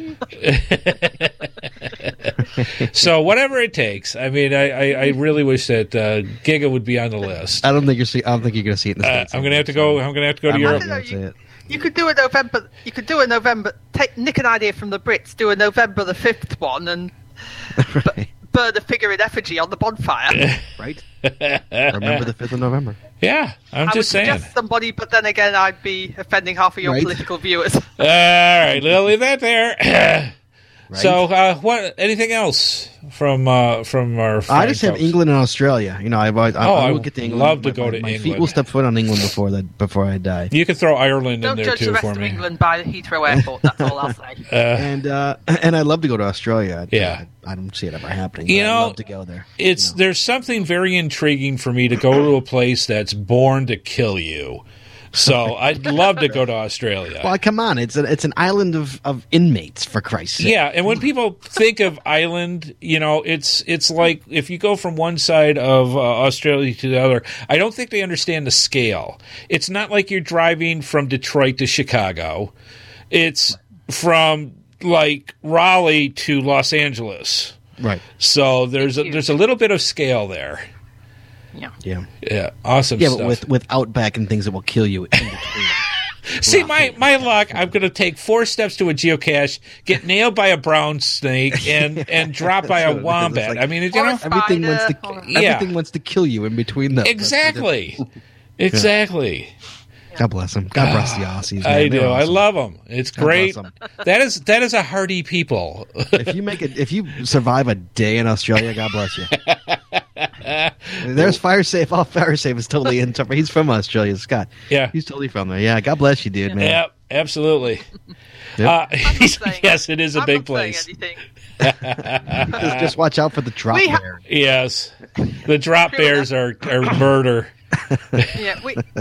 So whatever it takes. I mean, I really wish that Giga would be on the list. I don't think you're going to see it in the States. I'm going to have to go. I'm going to have to go to I'm Europe. not gonna see it. You could do a November. You could do a November. Nick an idea from the Brits. Do a November the 5th one and Right. burn a figure in effigy on the bonfire. Right? Remember the 5th of November. Yeah, I'm I would just saying. suggest somebody, but then again, I'd be offending half of your Right. political viewers. All right, we'll leave that there. Right? So, what? Anything else from our? I fine just have folks? England and Australia. You know, I will get to England. love to go to my feet England. will step foot on England before I die. You can throw Ireland in Don't there judge too the rest for of me. England by Heathrow Airport. That's all I'll say. And I'd love to go to Australia. Yeah. I don't see it ever happening. You but know, I'd love to go there. It's there's something very intriguing for me to go to a place that's born to kill you. So I'd love to go to Australia. Well, come on, it's an island of inmates, for Christ's sake. Yeah, and when people think of island, you know, it's like if you go from one side of Australia to the other, I don't think they understand the scale. It's not like you're driving from Detroit to Chicago. It's from like Raleigh to Los Angeles. Right. So there's a little bit of scale there. Yeah. Yeah, awesome Yeah, stuff. but with Outback and things that will kill you in between. See, my luck, I'm going to take 4 steps to a geocache, get nailed by a brown snake, and drop by a That's what it is. It's wombat. like- I mean, you Or know, a spider, Everything wants to kill you in between them. exactly, exactly. God bless them. God bless the Aussies. Man. I They're do. I awesome. love them. It's God great. bless 'em. That is a hardy people. If you survive a day in Australia, God bless you. There's Fire Safe. All Fire Safe is totally in. He's from Australia, Scott. Yeah. He's totally from there. Yeah, God bless you, dude, man. Yep, absolutely. Yep. I'm not saying Yes, it is a I'm big not place. saying anything. Just watch out for the drop We ha- bear. Yes, the drop bears are murder. Yeah,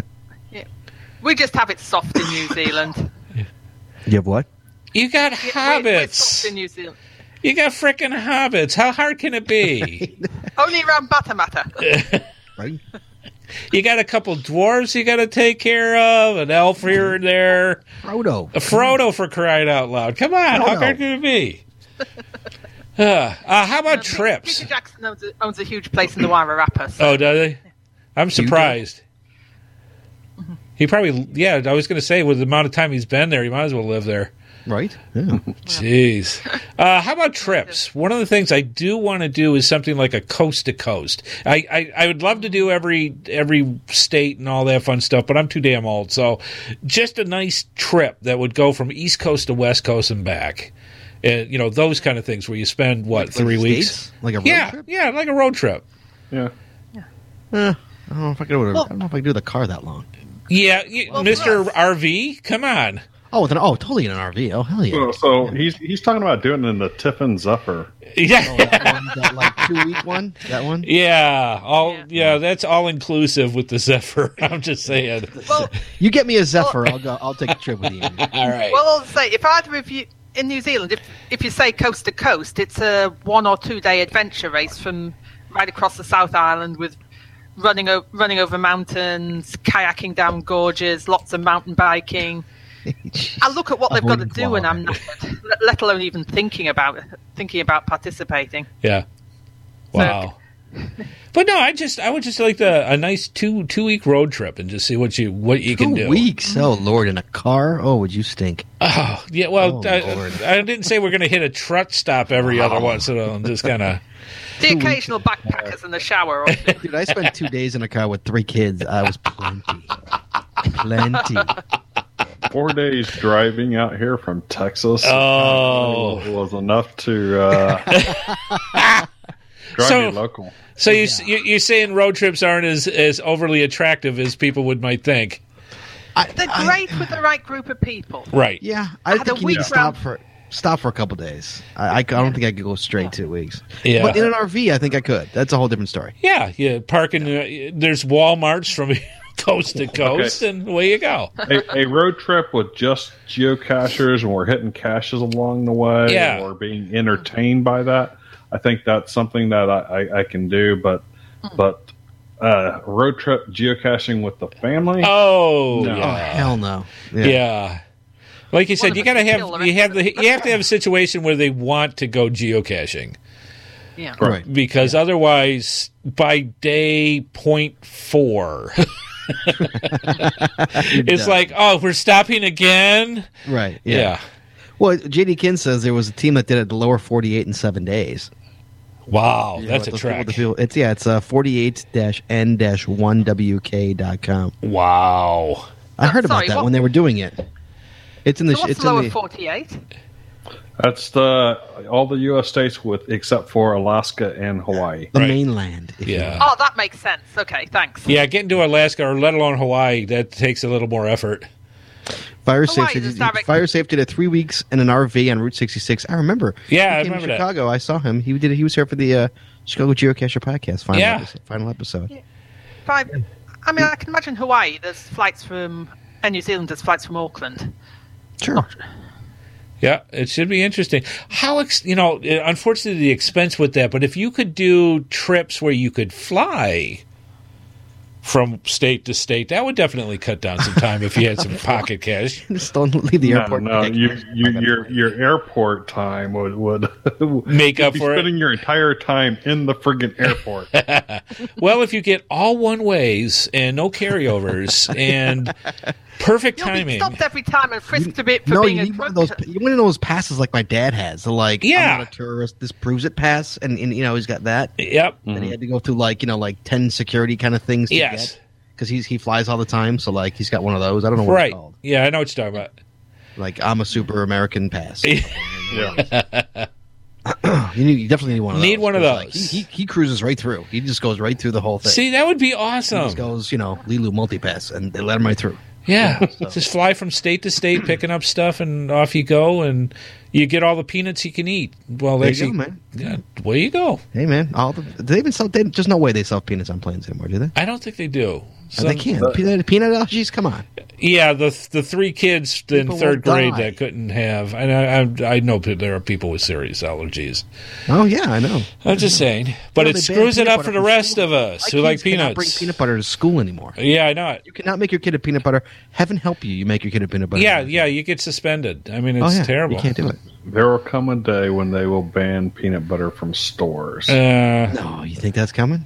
we just have it soft in New Zealand. You have what? You got We're soft hobbits. in New Zealand. You got frickin' hobbits. How hard can it be? Only around Batamata. Right? You got a couple dwarves you got to take care of, an elf here and there, Frodo. a Frodo for crying out loud. Come on, how Frodo. hard can it be? How about trips? Peter Jackson owns a huge place in the Wairarapa. So Oh, does he? I'm surprised. He probably, yeah, I was going to say, with the amount of time he's been there, he might as well live there. Right? Yeah. Jeez. How about trips? One of the things I do want to do is something like a coast to coast. I would love to do every state and all that fun stuff, but I'm too damn old. So just a nice trip that would go from East Coast to West Coast and back. And, you know, those kind of things where you spend, what, 3 weeks? States? Like a road trip? Yeah, like a road trip. Yeah. I don't know if I could. I don't know if I could do the car that long. Yeah, Well, Mr. for us- RV, come on. Totally in an RV. Oh, hell yeah. So he's talking about doing it in the Tiffin Zephyr. Yeah. That like 2-week one. That one. Yeah, that's all inclusive with the Zephyr. I'm just saying. Well, You get me a Zephyr, I'll take a trip with you. All right. well, I'll say if either of you in New Zealand, if you say coast to coast, it's a 1 or 2 day adventure race from right across the South Island with running over mountains, kayaking down gorges, lots of mountain biking. I look at what they've got to do, and I'm knackered, let alone even thinking about participating. Yeah. Wow. But no, I would just like a nice 2-week road trip and just see what you can do. 2 weeks? Oh Lord, in a car? Oh, would you stink? Oh yeah. Well, Oh, Lord. I didn't say we're going to hit a truck stop every other once in a while. I'm just kind of. The occasional backpackers in the shower. Dude, I spent 2 days in a car with 3 kids. I was plenty. 4 days driving out here from Texas. Oh. Was enough to drive me local. So you're saying road trips aren't as overly attractive as people might think, They're great with the right group of people. right? Yeah, I had a think you need to week stop for a couple days. I don't think I could go straight 2 weeks. Yeah. But in an RV, I think I could. That's a whole different story. Yeah, parking. There's Walmarts from coast to coast, and away you go. A road trip with just geocachers, and we're hitting caches along the way, Yeah. or being entertained by that. I think that's something that I can do, but road trip geocaching with the family. Oh, No. Oh, yeah. hell no. Yeah. Like you said, One you of gotta us have kill the you have rest the you have to have a situation where they want to go geocaching, Yeah. Right. because otherwise, by day 0.4, it's like, oh, we're stopping again. Right. Yeah. Well, JD Kin says there was a team that did it the lower 48 in 7 days. Wow, You know, that's a those track. people- It's 48-n-1wk.com. Wow. I heard Sorry, about that what- when they were doing it. It's in the. So what's It's lower in the. 48? That's all the U.S. states except for Alaska and Hawaii. The Right. mainland. if you Yeah. will. Oh, that makes sense. Okay, thanks. Yeah, getting to Alaska or let alone Hawaii, that takes a little more effort. Fire Hawaii safety. is direct- Fire safety did 3 weeks in an RV on Route 66. I remember. Yeah, I he came remember to that. Chicago. I saw him. He was here for the Chicago Geocacher podcast. Final episode. I mean, I can imagine Hawaii. There's flights from and New Zealand. There's flights from Auckland. Sure. Yeah, it should be interesting. Unfortunately, the expense with that, but if you could do trips where you could fly from state to state, that would definitely cut down some time if you had some pocket cash. Just don't leave the airport. No, your airport time would Make up you'd be for it. spending your entire time in the friggin' airport. Well, if you get all one ways and no carryovers and perfect You'll be timing. stopped every time and frisked a bit for No, being you a need one drunk. of those. You want those passes like my dad has. So like, Yeah. I'm not a tourist. This proves it pass, and he's got that. Yep. And he had to go through like 10 security kind of things. To Yes. because he flies all the time. So like he's got one of those. I don't know what Right. it's called. Yeah, I know what you're talking about. Like I'm a super American pass. Yeah. You definitely need one of those. Need one of 'cause, like, those. he cruises right through. He just goes right through the whole thing. See, that would be He awesome. just goes, Lilu multipass, and they let him right through. Yeah, just fly from state to state, picking up stuff, and off you go, and you get all the peanuts you can eat. Well, There you actually, go, man. yeah, way you go. Hey man, do they even sell? There's no way they sell peanuts on planes anymore, do they? I don't think they do. They can't. Peanut allergies. Come on. Yeah, the 3 kids in People third will grade die. that couldn't have. And I know there are people with serious allergies. Oh yeah, I know. I'm just saying, but No, it they screws banned it peanut up for butter the from rest school. of us My who like kids cannot bring peanuts. peanut butter to school anymore. Yeah, I know it. You cannot make your kid a peanut butter. Heaven help you. You make your kid a peanut butter. Yeah, you get suspended. I mean, it's Oh yeah, terrible. You can't do it. There will come a day when they will ban peanut butter from stores. No, you think that's coming?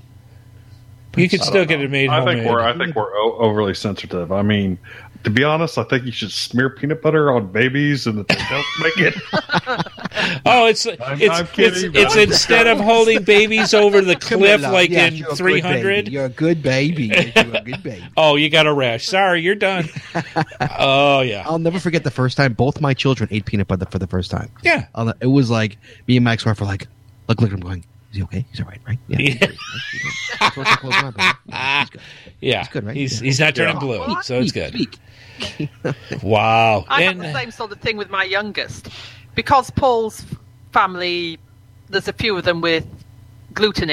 You can still get it made I homemade. think we're overly sensitive. I mean, to be honest, I think you should smear peanut butter on babies and that they don't make it. Oh, it's I'm kidding, but it's I'm instead of holding babies over the cliff like Yes, in you're a good 300. baby. You're a good baby. Yes, you're a good baby. Oh, you got a rash. Sorry, you're done. Oh yeah, I'll never forget the first time both my children ate peanut butter for the first time. yeah. It was like me and my ex-wife were like, look at him going, Is he okay? He's all right? Yeah. Yeah. He's great, right? Close your clothes on, buddy. Yeah, he's good. Yeah, He's good, right? He's not turning Yeah. blue, so it's good. Speak. Wow. I have And the same sort of thing with my youngest. Because Paul's family, there's a few of them with gluten,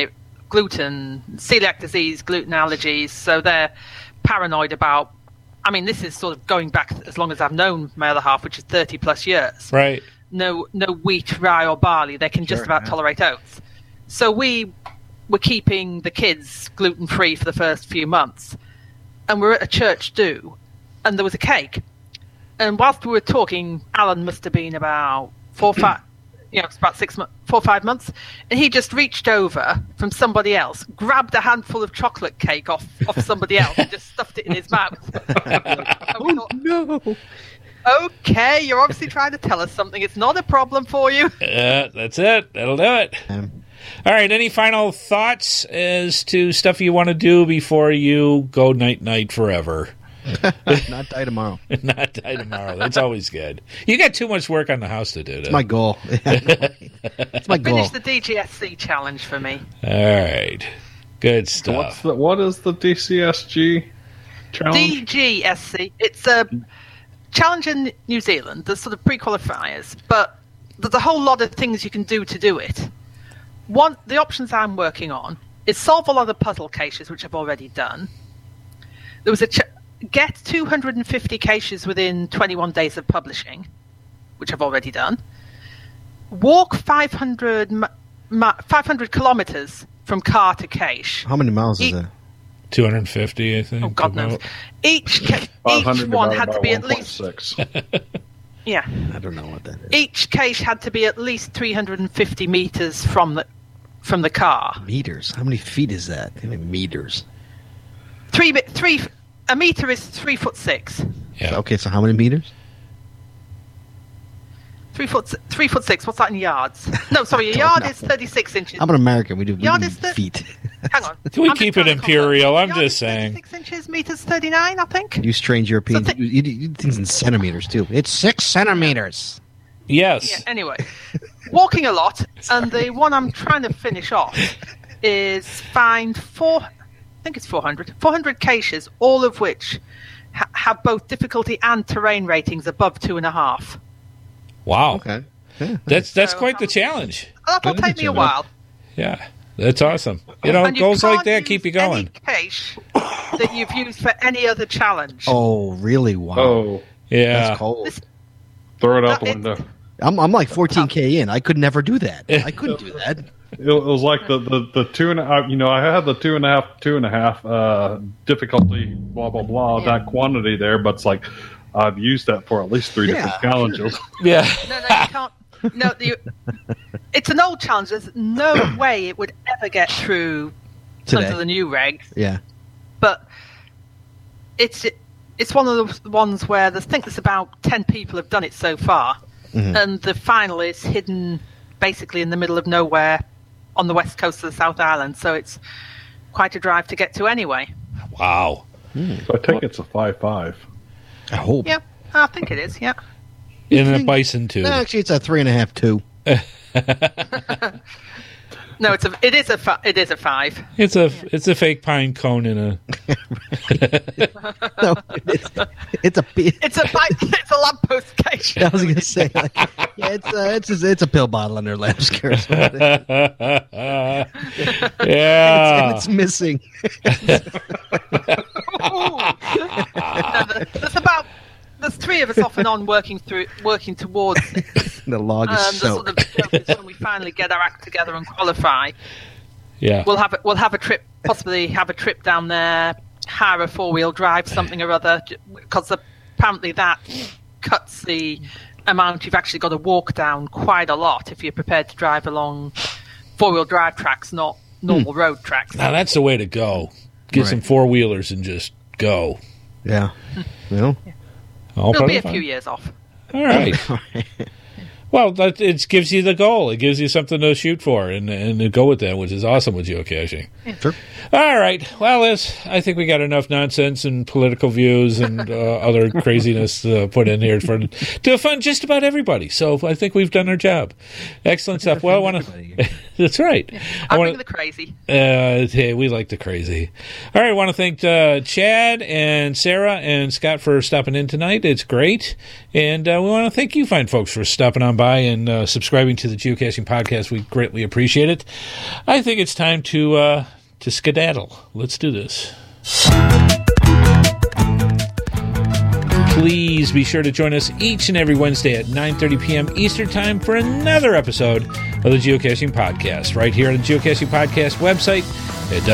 celiac disease, gluten allergies, so they're paranoid about, I mean, this is sort of going back as long as I've known my other half, which is 30 plus years. right. No wheat, rye or barley. They can just Sure, about yeah. tolerate oats. So we were keeping the kids gluten-free for the first few months. And we were at a church do, and there was a cake. And whilst we were talking, Alan must have been about 4 or 5, it's about 4 or 5 months, and he just reached over from somebody else, grabbed a handful of chocolate cake off somebody else, and just stuffed it in his mouth. And we thought, No. okay, you're obviously trying to tell us something. It's not a problem for you. That's it. That'll do it. All right. Any final thoughts as to stuff you want to do before you go night forever? Not die tomorrow. Not die tomorrow. That's always good. You got too much work on the house to do. It's my goal. It's my goal. Finish the DGSC challenge for me. All right. Good So stuff. what is the DCSG challenge? DGSC. It's a challenge in New Zealand. There's sort of pre-qualifiers, but there's a whole lot of things you can do to do it. One, the options I'm working on is solve a lot of puzzle cases, which I've already done. There was get 250 cases within 21 days of publishing, which I've already done. Walk 500 kilometers from car to cache. How many miles is Eat- that? 250, I think. Oh, God knows. about. Each 500 one divided had by to be at least 1.6. yeah. I don't know what that is. Each cache had to be at least 350 meters from the car. Meters. How many feet is that? How many meters? A meter is 3'6". Yeah. Okay, so how many meters? 3'6". What's that in yards? No, sorry, a yard is 36 inches. I'm an American. We do Yard is feet. Hang on. Can we I'm just keep it trying to imperial? I'm Yard just is saying. 36 inches, meters 39, I think. You strange Europeans. So you do things in centimeters, too. It's 6 centimeters. Yes. Yeah, anyway, walking a lot, and the one I'm trying to finish off is find 400 caches, all of which have both difficulty and terrain ratings above 2.5. Wow. Okay. Yeah. That's So quite the how- challenge. That'll That take is me a a- while. Yeah. That's awesome. You know, And you goals like can't that keep you use any going. cache that you've used for any other challenge. Oh, really? Wow. Oh, Yeah. That's cold. This- throw it out the It- window. I'm like 14K in. I could never do that. I couldn't do that. It was like the 2.5. I had the 2.5 difficulty, blah blah blah, Yeah. that quantity there. But it's like I've used that for at least 3 Yeah, different challenges. Yeah. No, you can't. No, it's an old challenge. There's no way it would ever get through Today. under the new regs. Yeah. But it's one of the ones where I think there's about 10 people have done it so far, and the final is hidden basically in the middle of nowhere on the west coast of the South Island. So it's quite a drive to get to anyway. Wow. So I think it's a 5.5. I hope. Yeah, I think it is. Yeah. In a think- bison tube. Actually, it's a 3.5, 2. No, it is a 5. It's a fake pine cone in a. No, it's a. It's a lamppost cage. I was gonna say, like, yeah, it's a pill bottle under lamp skirt. Yeah. And it's missing. There's 3 of us off and on working towards it. The log is The sort soaked. of joke is when we finally get our act together and qualify, Yeah. we'll have a trip, possibly have a trip down there, hire a 4-wheel drive, something or other, because apparently that cuts the amount you've actually got to walk down quite a lot if you're prepared to drive along 4-wheel drive tracks, not normal road tracks. Now that's the way to go. Get Right. some 4-wheelers and just go. Yeah. Well, All It'll part be a of the few fun. years off. All right. Well, it gives you the goal. It gives you something to shoot for and to go with that, which is awesome with geocaching. Sure. All right. Well, I think we got enough nonsense and political views and other craziness put in here to offend just about everybody. So I think we've done our job. Excellent stuff. Well, I want to. That's right. I bring the crazy. Hey, we like the crazy. All right. I want to thank Chad and Sarah and Scott for stopping in tonight. It's great. And we want to thank you fine folks for stopping on by and subscribing to the Geocaching Podcast. We greatly appreciate it. I think it's time to skedaddle. Let's do this. Please be sure to join us each and every Wednesday at 9:30 p.m. Eastern Time for another episode of the Geocaching Podcast, right here on the Geocaching Podcast website at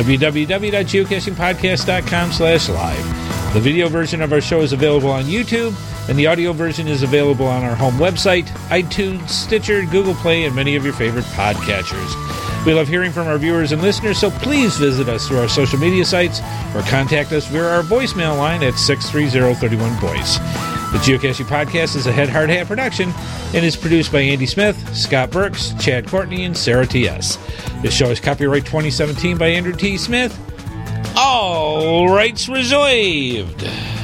www.geocachingpodcast.com/live. The video version of our show is available on YouTube, and the audio version is available on our home website, iTunes, Stitcher, Google Play, and many of your favorite podcatchers. We love hearing from our viewers and listeners, so please visit us through our social media sites or contact us via our voicemail line at 630-31-VOICE. The Geocaching Podcast is a Head Hard Hat production and is produced by Andy Smith, Scott Burks, Chad Courtney, and Sarah T.S. This show is copyright 2017 by Andrew T. Smith. All rights reserved.